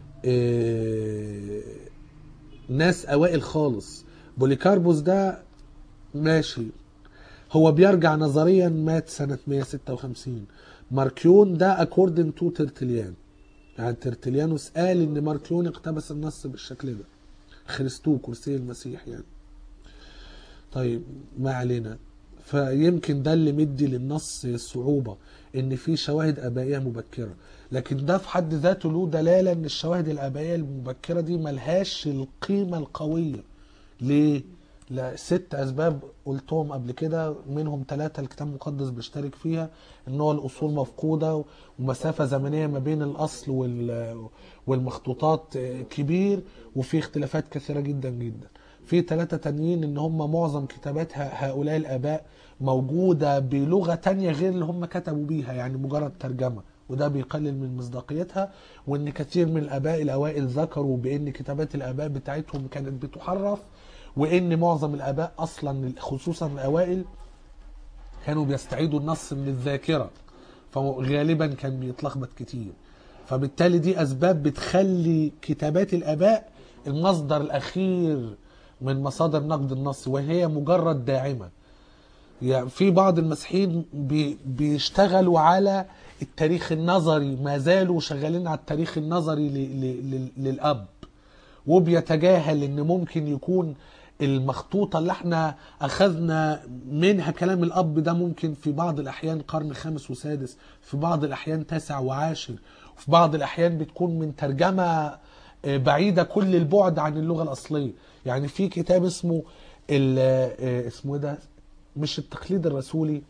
ناس اوائل خالص. بوليكاربوس ده ماشي، هو بيرجع نظريا مات سنة مية وستة وخمسين. ماركيون ده according to ترتليان، يعني ترتليانوس قال ان ماركيون اقتبس النص بالشكل ده، خريستو كرسي المسيح يعني. طيب ما علينا، فيمكن ده اللي مدي للنص صعوبة ان في شواهد ابائية مبكرة، لكن ده في حد ذاته له دلالة ان الشواهد الابائية المبكرة دي ملهاش القيمة القوية. ليه؟ لست اسباب قلتهم قبل كده، منهم ثلاثة الكتاب المقدس بيشترك فيها، ان هو الاصول مفقودة ومسافة زمنية ما بين الاصل والمخطوطات كبير، وفي اختلافات كثيرة جدا جدا. في ثلاثة تانيين ان هم معظم كتابات هؤلاء الاباء موجودة بلغة تانية غير اللي هم كتبوا بيها، يعني مجرد ترجمة، وده بيقلل من مصداقيتها. وان كثير من الاباء الاوائل ذكروا بان كتابات الاباء بتاعتهم كانت بتحرف، وان معظم الاباء اصلا خصوصا الاوائل كانوا بيستعيدوا النص من الذاكرة، فغالبا كان بيتلخبط كتير. فبالتالي دي اسباب بتخلي كتابات الاباء المصدر الاخير من مصادر نقد النص، وهي مجرد داعمة. يعني في بعض المسيحيين بي بيشتغلوا على التاريخ النظري، ما زالوا شغالين على التاريخ النظري للأب، وبيتجاهل ان ممكن يكون المخطوطة اللي احنا اخذنا منها كلام الاب ده ممكن في بعض الاحيان قرن خامس وسادس، في بعض الاحيان تاسع وعاشر، وفي بعض الاحيان بتكون من ترجمة بعيدة كل البعد عن اللغة الاصلية. يعني في كتاب اسمه اسمه ده مش التقليد الرسولي،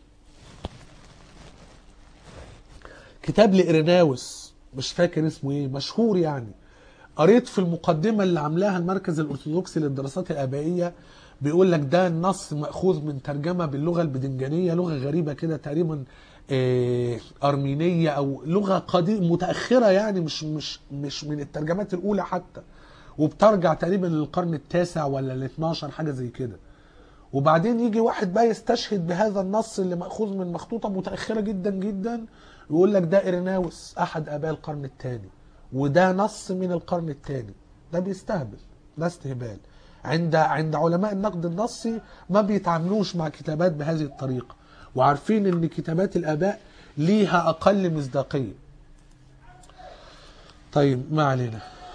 كتاب لإريناوس مش فاكر اسمه ايه، مشهور يعني. قريت في المقدمة اللي عاملاها المركز الأرثوذكسي للدراسات الآبائية، بيقول لك ده النص مأخوذ من ترجمة باللغة البدنجانية، لغة غريبة كده تقريبا أرمينية أو لغة قديمة متأخرة، يعني مش مش مش من الترجمات الأولى حتى، وبترجع تقريبا للقرن التاسع ولا الاثناشر حاجة زي كده. وبعدين يجي واحد بقى يستشهد بهذا النص اللي مأخوذ من مخطوطة متأخرة جدا جدا، يقول لك ده إريناوس أحد آباء القرن الثاني، وده نص من القرن الثاني. ده بيستهبل، ده استهبال. عند عند علماء النقد النصي ما بيتعاملوش مع كتابات بهذه الطريقة، وعارفين ان كتابات الآباء ليها أقل مصداقية. طيب ما علينا.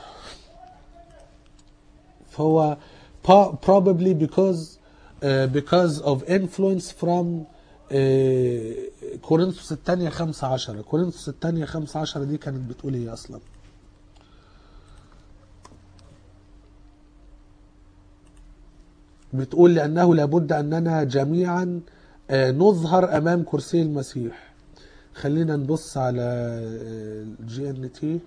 فهو probably because uh, because of influence from كورنثوس الثانية خمسة عشر. كورنثوس الثانية خمسة عشر دي كانت بتقول ايه اصلا؟ بتقول لأنه لابد أننا جميعا آه، نظهر امام كرسي المسيح. خلينا نبص على الجي ان تي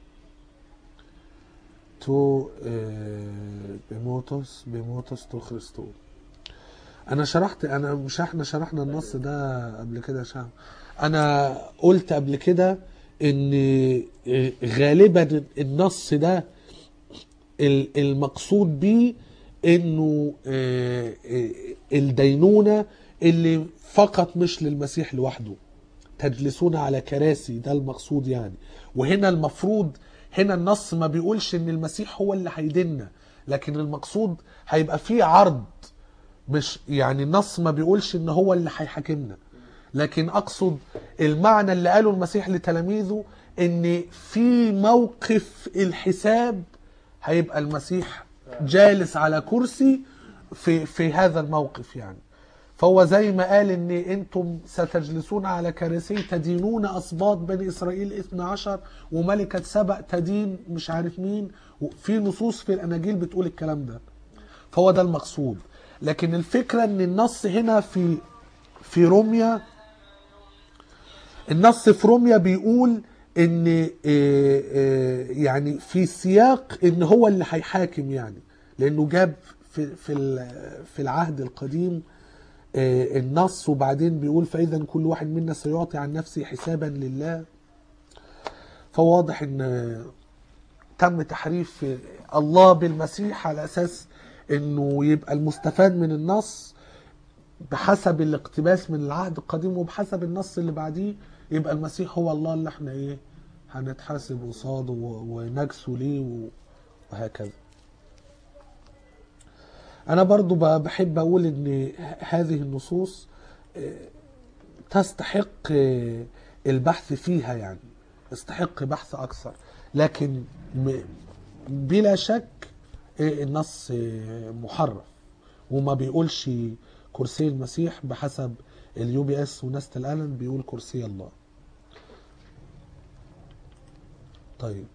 تو بيموتوس بيموتوس تو خريستو. انا شرحت انا مش احنا شرحنا النص ده قبل كده يا شعب. انا قلت قبل كده ان آه، غالبا النص ده ال- المقصود بيه انه آه، آه، الدينونة اللي فقط مش للمسيح لوحده، تجلسون على كراسي، ده المقصود يعني. وهنا المفروض هنا النص ما بيقولش ان المسيح هو اللي هيدنا، لكن المقصود هيبقى فيه عرض. مش يعني النص ما بيقولش ان هو اللي هيحاكمنا، لكن اقصد المعنى اللي قاله المسيح لتلاميذه ان في موقف الحساب هيبقى المسيح جالس على كرسي في في هذا الموقف يعني. فهو زي ما قال ان انتم ستجلسون على كراسي تدينون اسباط بني اسرائيل اثنا عشر، وملكة سبأ تدين مش عارف مين، في نصوص في الاناجيل بتقول الكلام ده. فهو ده المقصود. لكن الفكرة ان النص هنا في في روميا، النص في روميا بيقول ان آه، آه، يعني في سياق ان هو اللي هيحاكم يعني، لانه جاب في في ال- في العهد القديم آه، النص، وبعدين بيقول فاذا كل واحد منا سيعطي عن نفسه حسابا لله. فواضح ان تم تحريف الله بالمسيح على اساس انه يبقى المستفاد من النص بحسب الاقتباس من العهد القديم، وبحسب النص اللي بعديه يبقى المسيح هو الله اللي احنا ايه هنتحاسب قصاده ونجسه ليه وهكذا. انا برضو ب- بحب اقول ان هذه النصوص آه، تستحق آه، البحث فيها يعني، تستحق بحث اكثر. لكن م- بلا شك آه، النص آه، محرف، وما بيقولش كرسي المسيح بحسب اليو بي اس ونست الالن، بيقول كرسي الله. طيب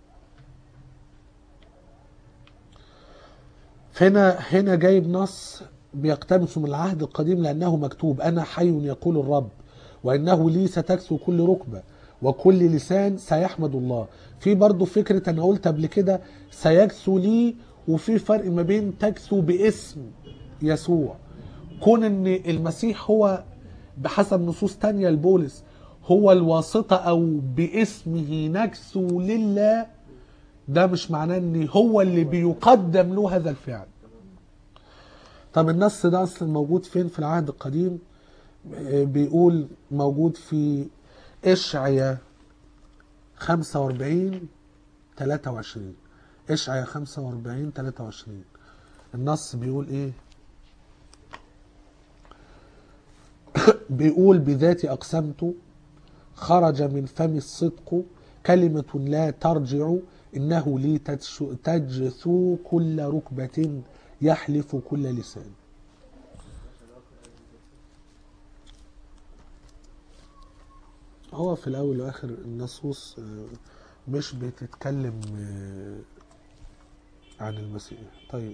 هنا هنا جايب نص بيقتبس من العهد القديم، لأنه مكتوب أنا حي يقول الرب، وإنه لي ستكسو كل ركبة وكل لسان سيحمد الله. في برضو فكرة أنا قلت قبل كده سيكسو لي، وفي فرق ما بين تكسو باسم يسوع. كون ان المسيح هو بحسب نصوص تانية لبولس هو الواسطة او باسمه نكسو لله، ده مش معناه ان هو اللي بيقدم له هذا الفعل. طب النص ده اصلا موجود فين في العهد القديم؟ آه، بيقول موجود في اشعياء خمسة واربعين تلاتة وعشرين. اشعياء خمسة واربعين تلاتة وعشرين النص بيقول ايه؟ بيقول بذاتي اقسمت، خرج من فم الصدق، كلمة لا ترجع، إنه لي تجثو كل ركبة، يحلف كل لسان. هو في الأول والآخر النصوص مش بتتكلم عن المسيح. طيب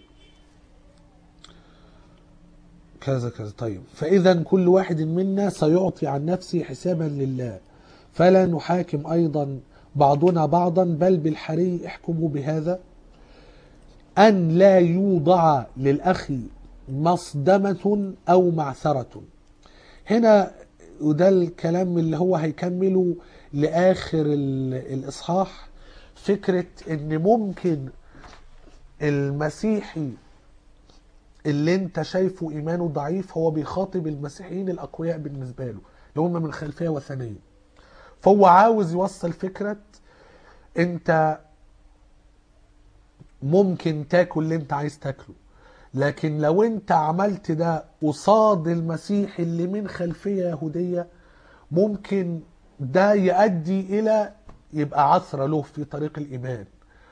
كذا كذا. طيب فإذا كل واحد منا سيعطي عن نفسه حسابا لله، فلا نحاكم أيضا بعضنا بعضا، بل بالحري احكموا بهذا، أن لا يوضع للأخ مصدمة أو معثرة. هنا وده الكلام اللي هو هيكمله لآخر الإصحاح، فكرة أن ممكن المسيحي اللي انت شايفه إيمانه ضعيف هو بيخاطب المسيحيين الأقوياء بالنسبة له اللي هم من خلفية وثنية. فهو عاوز يوصل فكرة انت ممكن تاكل اللي انت عايز تاكله، لكن لو انت عملت ده قصاد المسيح اللي من خلفية يهودية ممكن ده يؤدي الى يبقى عثرة له في طريق الايمان،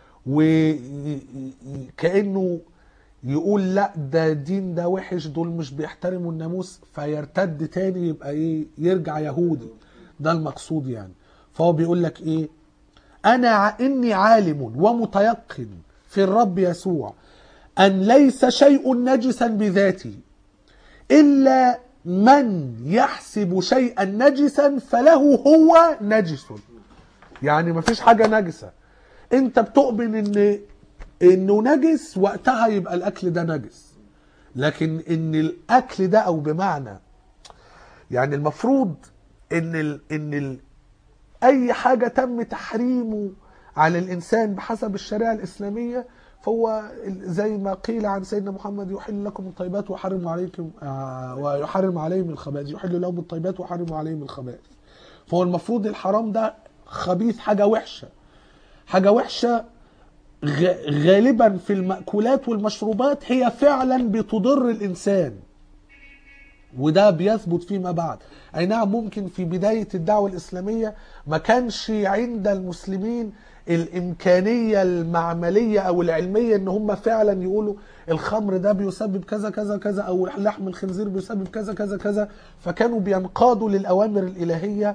وكأنه يقول لا ده دين ده وحش، دول مش بيحترموا الناموس، فيرتد تاني يبقى ايه يرجع يهودي. ده المقصود يعني. فهو بيقول لك ايه؟ انا اني عالم ومتيقن في الرب يسوع أن ليس شيء نجسا بذاته إلا من يحسب شيئا نجسا فله هو نجس. يعني مفيش حاجة نجسة، انت بتؤمن ان انه نجس وقتها يبقى الاكل ده نجس. لكن ان الاكل ده، او بمعنى يعني المفروض ان ال ان ال اي حاجة تم تحريمه على الانسان بحسب الشريعة الاسلامية، فهو زي ما قيل عن سيدنا محمد: يحل لكم الطيبات ويحرم عليكم آه ويحرم عليهم الخبائث، يحل لهم الطيبات ويحرم عليهم الخبائث. فهو المفروض الحرام ده خبيث، حاجة وحشة، حاجة وحشة غالبا في المأكولات والمشروبات هي فعلا بتضر الإنسان، وده بيثبت فيما بعد. أي نعم، ممكن في بداية الدعوة الإسلامية ما كانش عند المسلمين الإمكانية المعملية أو العلمية إن هم فعلا يقولوا الخمر ده بيسبب كذا كذا كذا، أو لحم الخنزير بيسبب كذا كذا كذا، فكانوا بينقادوا للأوامر الإلهية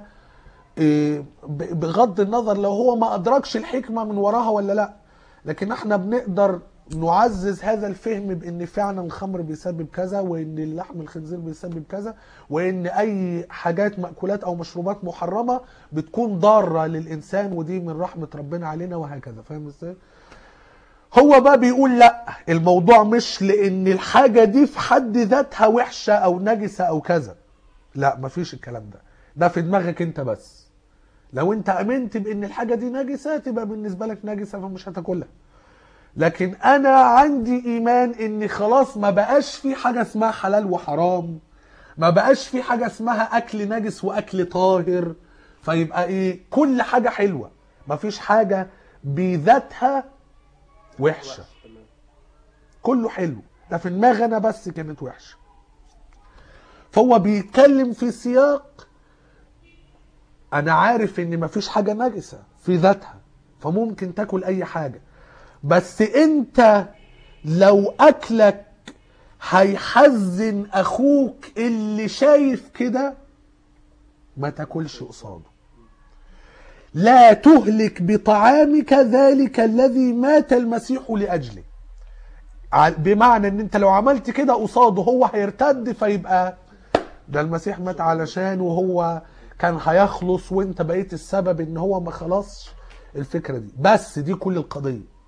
بغض النظر لو هو ما أدركش الحكمة من وراها ولا لا. لكن احنا بنقدر نعزز هذا الفهم بان فعلا الخمر بيسبب كذا، وان اللحم الخنزير بيسبب كذا، وان اي حاجات مأكولات او مشروبات محرمة بتكون ضارة للانسان، ودي من رحمة ربنا علينا، وهكذا. فاهم ازاي؟ هو بقى بيقول لا، الموضوع مش لان الحاجة دي في حد ذاتها وحشة او نجسة او كذا، لا، مفيش الكلام ده، ده في دماغك انت بس. لو انت امنت بان الحاجة دي نجسة تبقى بالنسبة لك نجسة فمش هتاكلها. لكن انا عندي ايمان ان خلاص ما بقاش في حاجة اسمها حلال وحرام، ما بقاش في حاجة اسمها اكل نجس واكل طاهر، فيبقى ايه، كل حاجة حلوة، ما فيش حاجة بذاتها وحشة، كله حلو. ده في دماغي انا بس كانت وحشة. فهو بيتكلم في سياق انا عارف ان ما فيش حاجة نجسة في ذاتها، فممكن تاكل اي حاجة، بس انت لو اكلك هيحزن اخوك اللي شايف كده ما تاكلش قصاده. لا تهلك بطعامك ذلك الذي مات المسيح لاجله. بمعنى ان انت لو عملت كده قصاده هو هيرتد، فيبقى ده المسيح مات علشان وهو كان هيخلص، وانت بقيت السبب ان هو ما خلصش. الفكرة دي بس، دي كل القضية.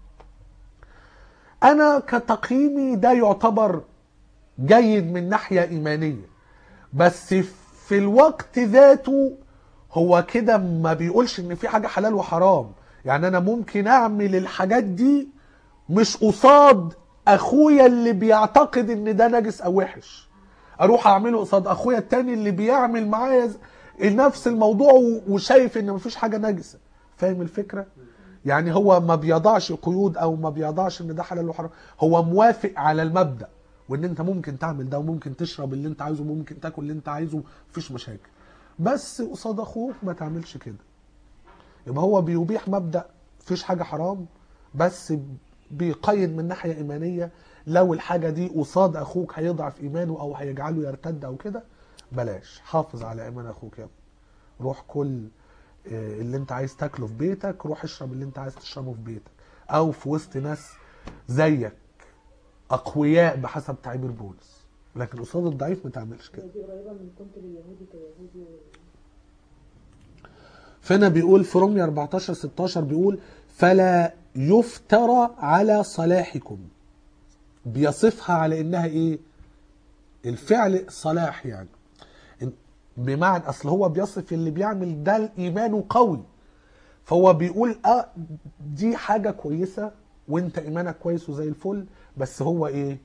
انا كتقييمي ده يعتبر جيد من ناحية ايمانية، بس في الوقت ذاته هو كده ما بيقولش ان في حاجة حلال وحرام. يعني انا ممكن اعمل الحاجات دي مش قصاد اخويا اللي بيعتقد ان ده نجس او وحش، اروح اعمله قصاد اخويا التاني اللي بيعمل معايا نفس الموضوع وشايف ان مفيش حاجة نجسة. فاهم الفكرة؟ يعني هو ما بيضعش قيود او ما بيضعش ان ده حلال وحرام، هو موافق على المبدأ، وان انت ممكن تعمل ده وممكن تشرب اللي انت عايزه وممكن تاكل اللي انت عايزه، مفيش مشاكل، بس قصاد اخوك ما تعملش كده. يبقى هو بيبيح مبدأ مفيش حاجة حرام، بس بيقيد من ناحية ايمانية. لو الحاجة دي قصاد اخوك هيضعف ايمانه او هيجعله يرتد او كده، بلاش، حافظ على ايمان اخوك. يلا روح كل اللي انت عايز تاكله في بيتك، روح اشرب اللي انت عايز تشربه في بيتك، او في وسط ناس زيك اقوياء بحسب تعبير بولس، لكن قصاد الضعيف ما تعملش كده. دي قريبه من كنت لليهودي كيهودي. فانا بيقول في رومية أربعتاشر ستاشر بيقول: فلا يفترى على صلاحكم. بيصفها على انها ايه؟ الفعل صلاح، يعني بمعنى اصل هو بيصف اللي بيعمل ده ايمانه قوي، فهو بيقول اه دي حاجة كويسة وانت ايمانك كويس وزي الفل، بس هو ايه،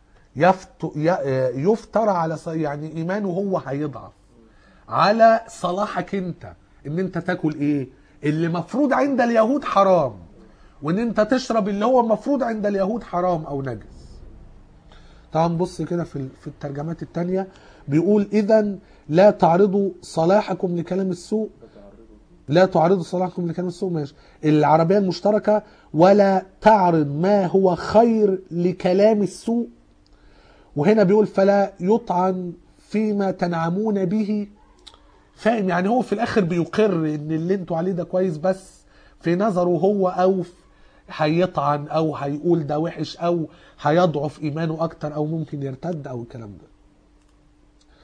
يفترى على يعني ايمانه هو هيضعف على صلاحك انت، ان انت تاكل ايه اللي مفروض عند اليهود حرام، وان انت تشرب اللي هو مفروض عند اليهود حرام او نجس. طبعا بص كده في في الترجمات التانية بيقول: اذا لا تعرضوا صلاحكم لكلام السوء، لا تعرضوا صلاحكم لكلام السوء، ماشي. العربية المشتركة: ولا تعرض ما هو خير لكلام السوء. وهنا بيقول: فلا يطعن فيما تنعمون به. فاهم؟ يعني هو في الاخر بيقر ان اللي انتوا عليه ده كويس، بس في نظره هو او هيطعن او هيقول ده وحش او هيضعف ايمانه اكتر او ممكن يرتد او الكلام ده.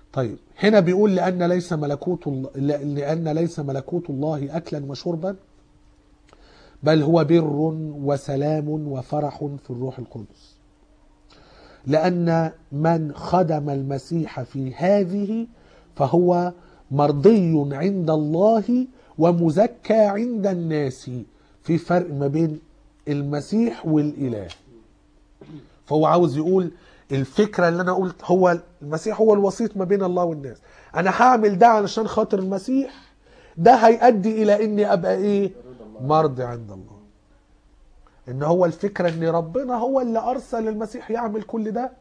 طيب هنا بيقول لأن ليس ملكوت الله لأن ليس ملكوت الله أكلا وشربا، بل هو بر وسلام وفرح في الروح القدس. لأن من خدم المسيح في هذه فهو مرضي عند الله ومزكى عند الناس. في فرق ما بين المسيح والإله. فهو عاوز يقول الفكرة اللي أنا قلت هو المسيح هو الوسيط ما بين الله والناس. أنا هعمل ده علشان خاطر المسيح، ده هيؤدي إلى إني أبقى إيه؟ مرضي عند الله. إن هو الفكرة إن ربنا هو اللي أرسل المسيح يعمل كل ده.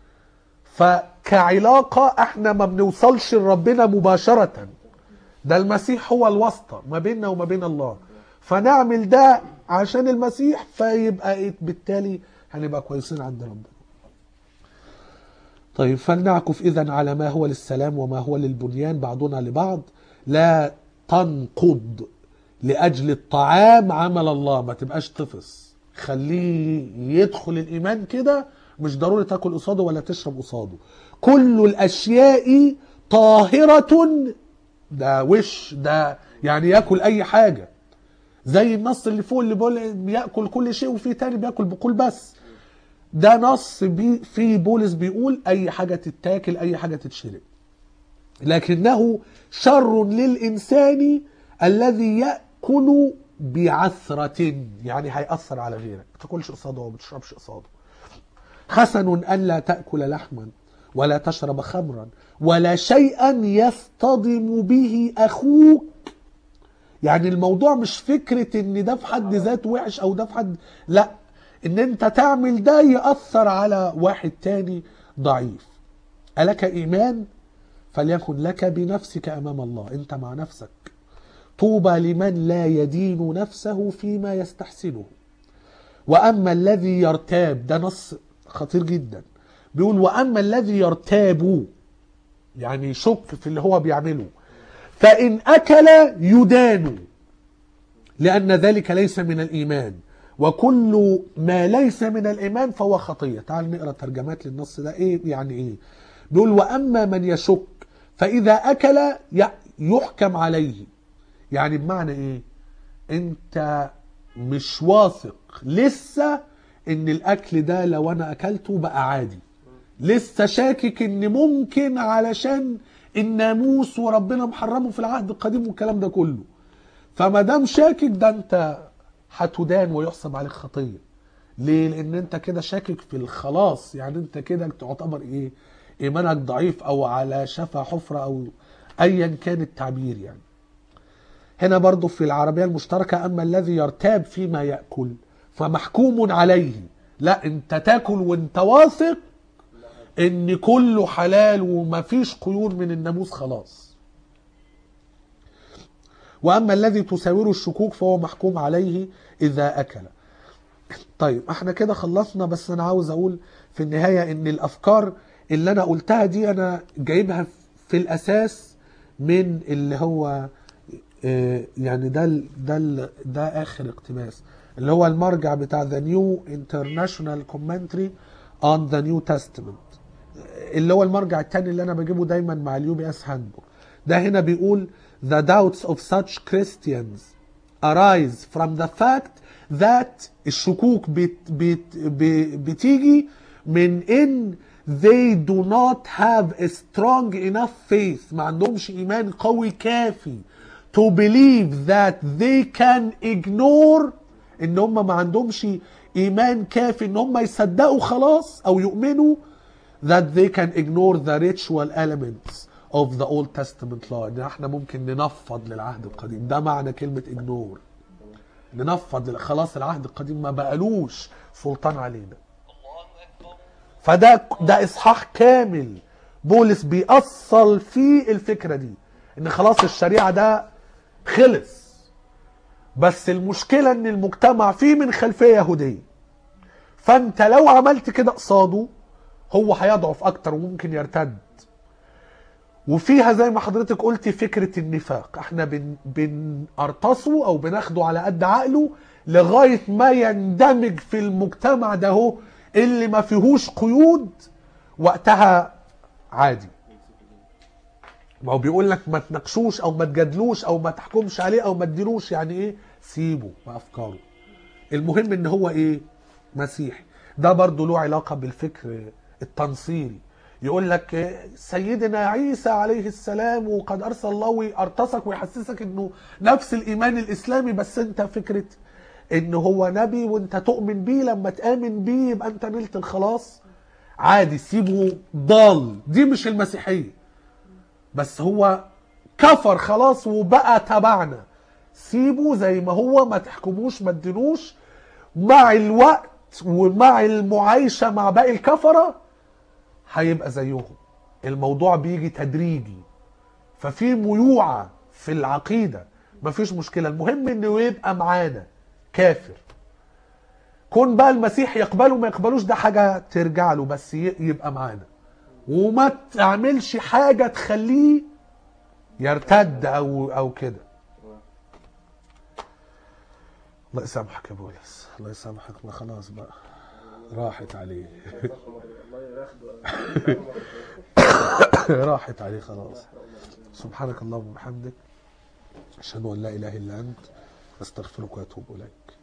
فكعلاقة احنا ما بنوصلش لربنا مباشرة، ده المسيح هو الواسطة ما بيننا وما بين الله. فنعمل ده عشان المسيح، فيبقى إيه؟ بالتالي هنبقى كويسين عند ربنا. طيب فلنعكف إذن على ما هو للسلام وما هو للبنيان بعضنا لبعض. لا تنقض لأجل الطعام عمل الله، ما تبقاش طفس، خليه يدخل الإيمان كده، مش ضروري تاكل قصاده ولا تشرب قصاده. كل الأشياء طاهرة، ده وش ده يعني ياكل أي حاجة، زي النص اللي فوق اللي بيقول بياكل كل شيء وفي تاني بياكل بقول بس. ده نص بي في بولس بيقول اي حاجة تتاكل اي حاجة تتشرب، لكنه شر للإنسان الذي يأكل بعثرة، يعني هيأثر على غيرك، ما تاكلش قصاده وما تشربش قصاده. حسن ألا تأكل لحما ولا تشرب خمرا ولا شيئا يصطدم به أخوك. يعني الموضوع مش فكرة ان ده في حد ذات وحش او ده في حد، لا، ان انت تعمل ده يأثر على واحد تاني ضعيف. ألك إيمان؟ فليكن لك بنفسك أمام الله، انت مع نفسك. طوبى لمن لا يدين نفسه فيما يستحسنه. وأما الذي يرتاب، ده نص خطير جدا، بيقول وأما الذي يرتاب يعني يشك في اللي هو بيعمله، فإن أكل يدان، لأن ذلك ليس من الإيمان، وكل ما ليس من الإيمان فهو خطية. تعال نقرأ ترجمات للنص ده إيه يعني إيه. بيقول وأما من يشك فإذا أكل يحكم عليه. يعني بمعنى إيه؟ أنت مش واثق لسه إن الأكل ده لو أنا أكلته بقى عادي، لسه شاكك إن ممكن علشان الناموس وربنا محرمه في العهد القديم والكلام ده كله. فما دام شاكك ده انت هتدان ويحسب عليك خطيه. ليه؟ لان انت كده شاكك في الخلاص، يعني انت كده تعتبر ايه؟ ايمانك ضعيف او على شفا حفره او ايا كان التعبير. يعني هنا برضو في العربيه المشتركه اما الذي يرتاب فيما ياكل فمحكوم عليه. لا، انت تاكل وانت واثق ان كله حلال ومفيش قيود من الناموس خلاص. واما الذي تساوره الشكوك فهو محكوم عليه اذا اكل. طيب احنا كده خلصنا، بس انا عاوز اقول في النهاية ان الافكار اللي انا قلتها دي انا جايبها في الاساس من اللي هو يعني ده ده ده اخر اقتباس اللي هو المرجع بتاع The New International Commentary on the New Testament، اللي هو المرجع الثاني اللي انا بجيبه دايما مع اليو بي اس هاندبوك. ده هنا بيقول the doubts of such Christians arise from the fact that الشكوك بت بت بتيجي من ان they do not have a strong enough faith، ما عندهمش ايمان قوي كافي to believe that they can ignore، ان هم ما عندهمش ايمان كافي ان هم يصدقوا خلاص او يؤمنوا that they can ignore the ritual elements of the Old Testament law. ان احنا ممكن ننفض للعهد القديم، ده معنى كلمة ignore، ننفض خلاص العهد القديم ما بقالوش سلطان علينا. فده ده اصحاح كامل بولس بيأصل فيه الفكرة دي، ان خلاص الشريعة ده خلص. بس المشكلة ان المجتمع فيه من خلفية يهودية، فانت لو عملت كده قصاده هو هيضعف اكتر وممكن يرتد. وفيها زي ما حضرتك قلتي فكرة النفاق، احنا بن بنرتصه او بناخده على قد عقله لغاية ما يندمج في المجتمع ده هو اللي ما فيهوش قيود، وقتها عادي. ما هو بيقول لك ما تناقشوش او ما تجادلوش او ما تحكمش عليه او ما تدينوش، يعني ايه؟ سيبه بافكاره. المهم ان هو ايه؟ مسيحي. ده برضو له علاقة بالفكر التنصيري. يقول لك سيدنا عيسى عليه السلام وقد ارسل الله ويرتصك ويحسسك انه نفس الايمان الاسلامي، بس انت فكرة ان هو نبي وانت تؤمن بيه، لما تآمن بيه يبقى انت نلت الخلاص. عادي، سيبه ضال، دي مش المسيحية. بس هو كفر خلاص وبقى تبعنا، سيبه زي ما هو، ما تحكموش ما تدينوش. مع الوقت ومع المعايشة مع باقي الكفرة هيبقى زيهم. الموضوع بيجي تدريجي، ففي ميوعة في العقيدة مفيش مشكلة، المهم انه يبقى معانا كافر. كون بقى المسيح يقبله ما يقبلوش ده حاجة ترجع له، بس يبقى معانا وما تعملش حاجة تخليه يرتد او او كده. الله يسامحك يا بولس، الله يسامحك. ما خلاص بقى راحت عليه راحت عليه خلاص. سبحانك اللهم وبحمدك، اشهد ان لا اله الا انت، استغفرك واتوب اليك.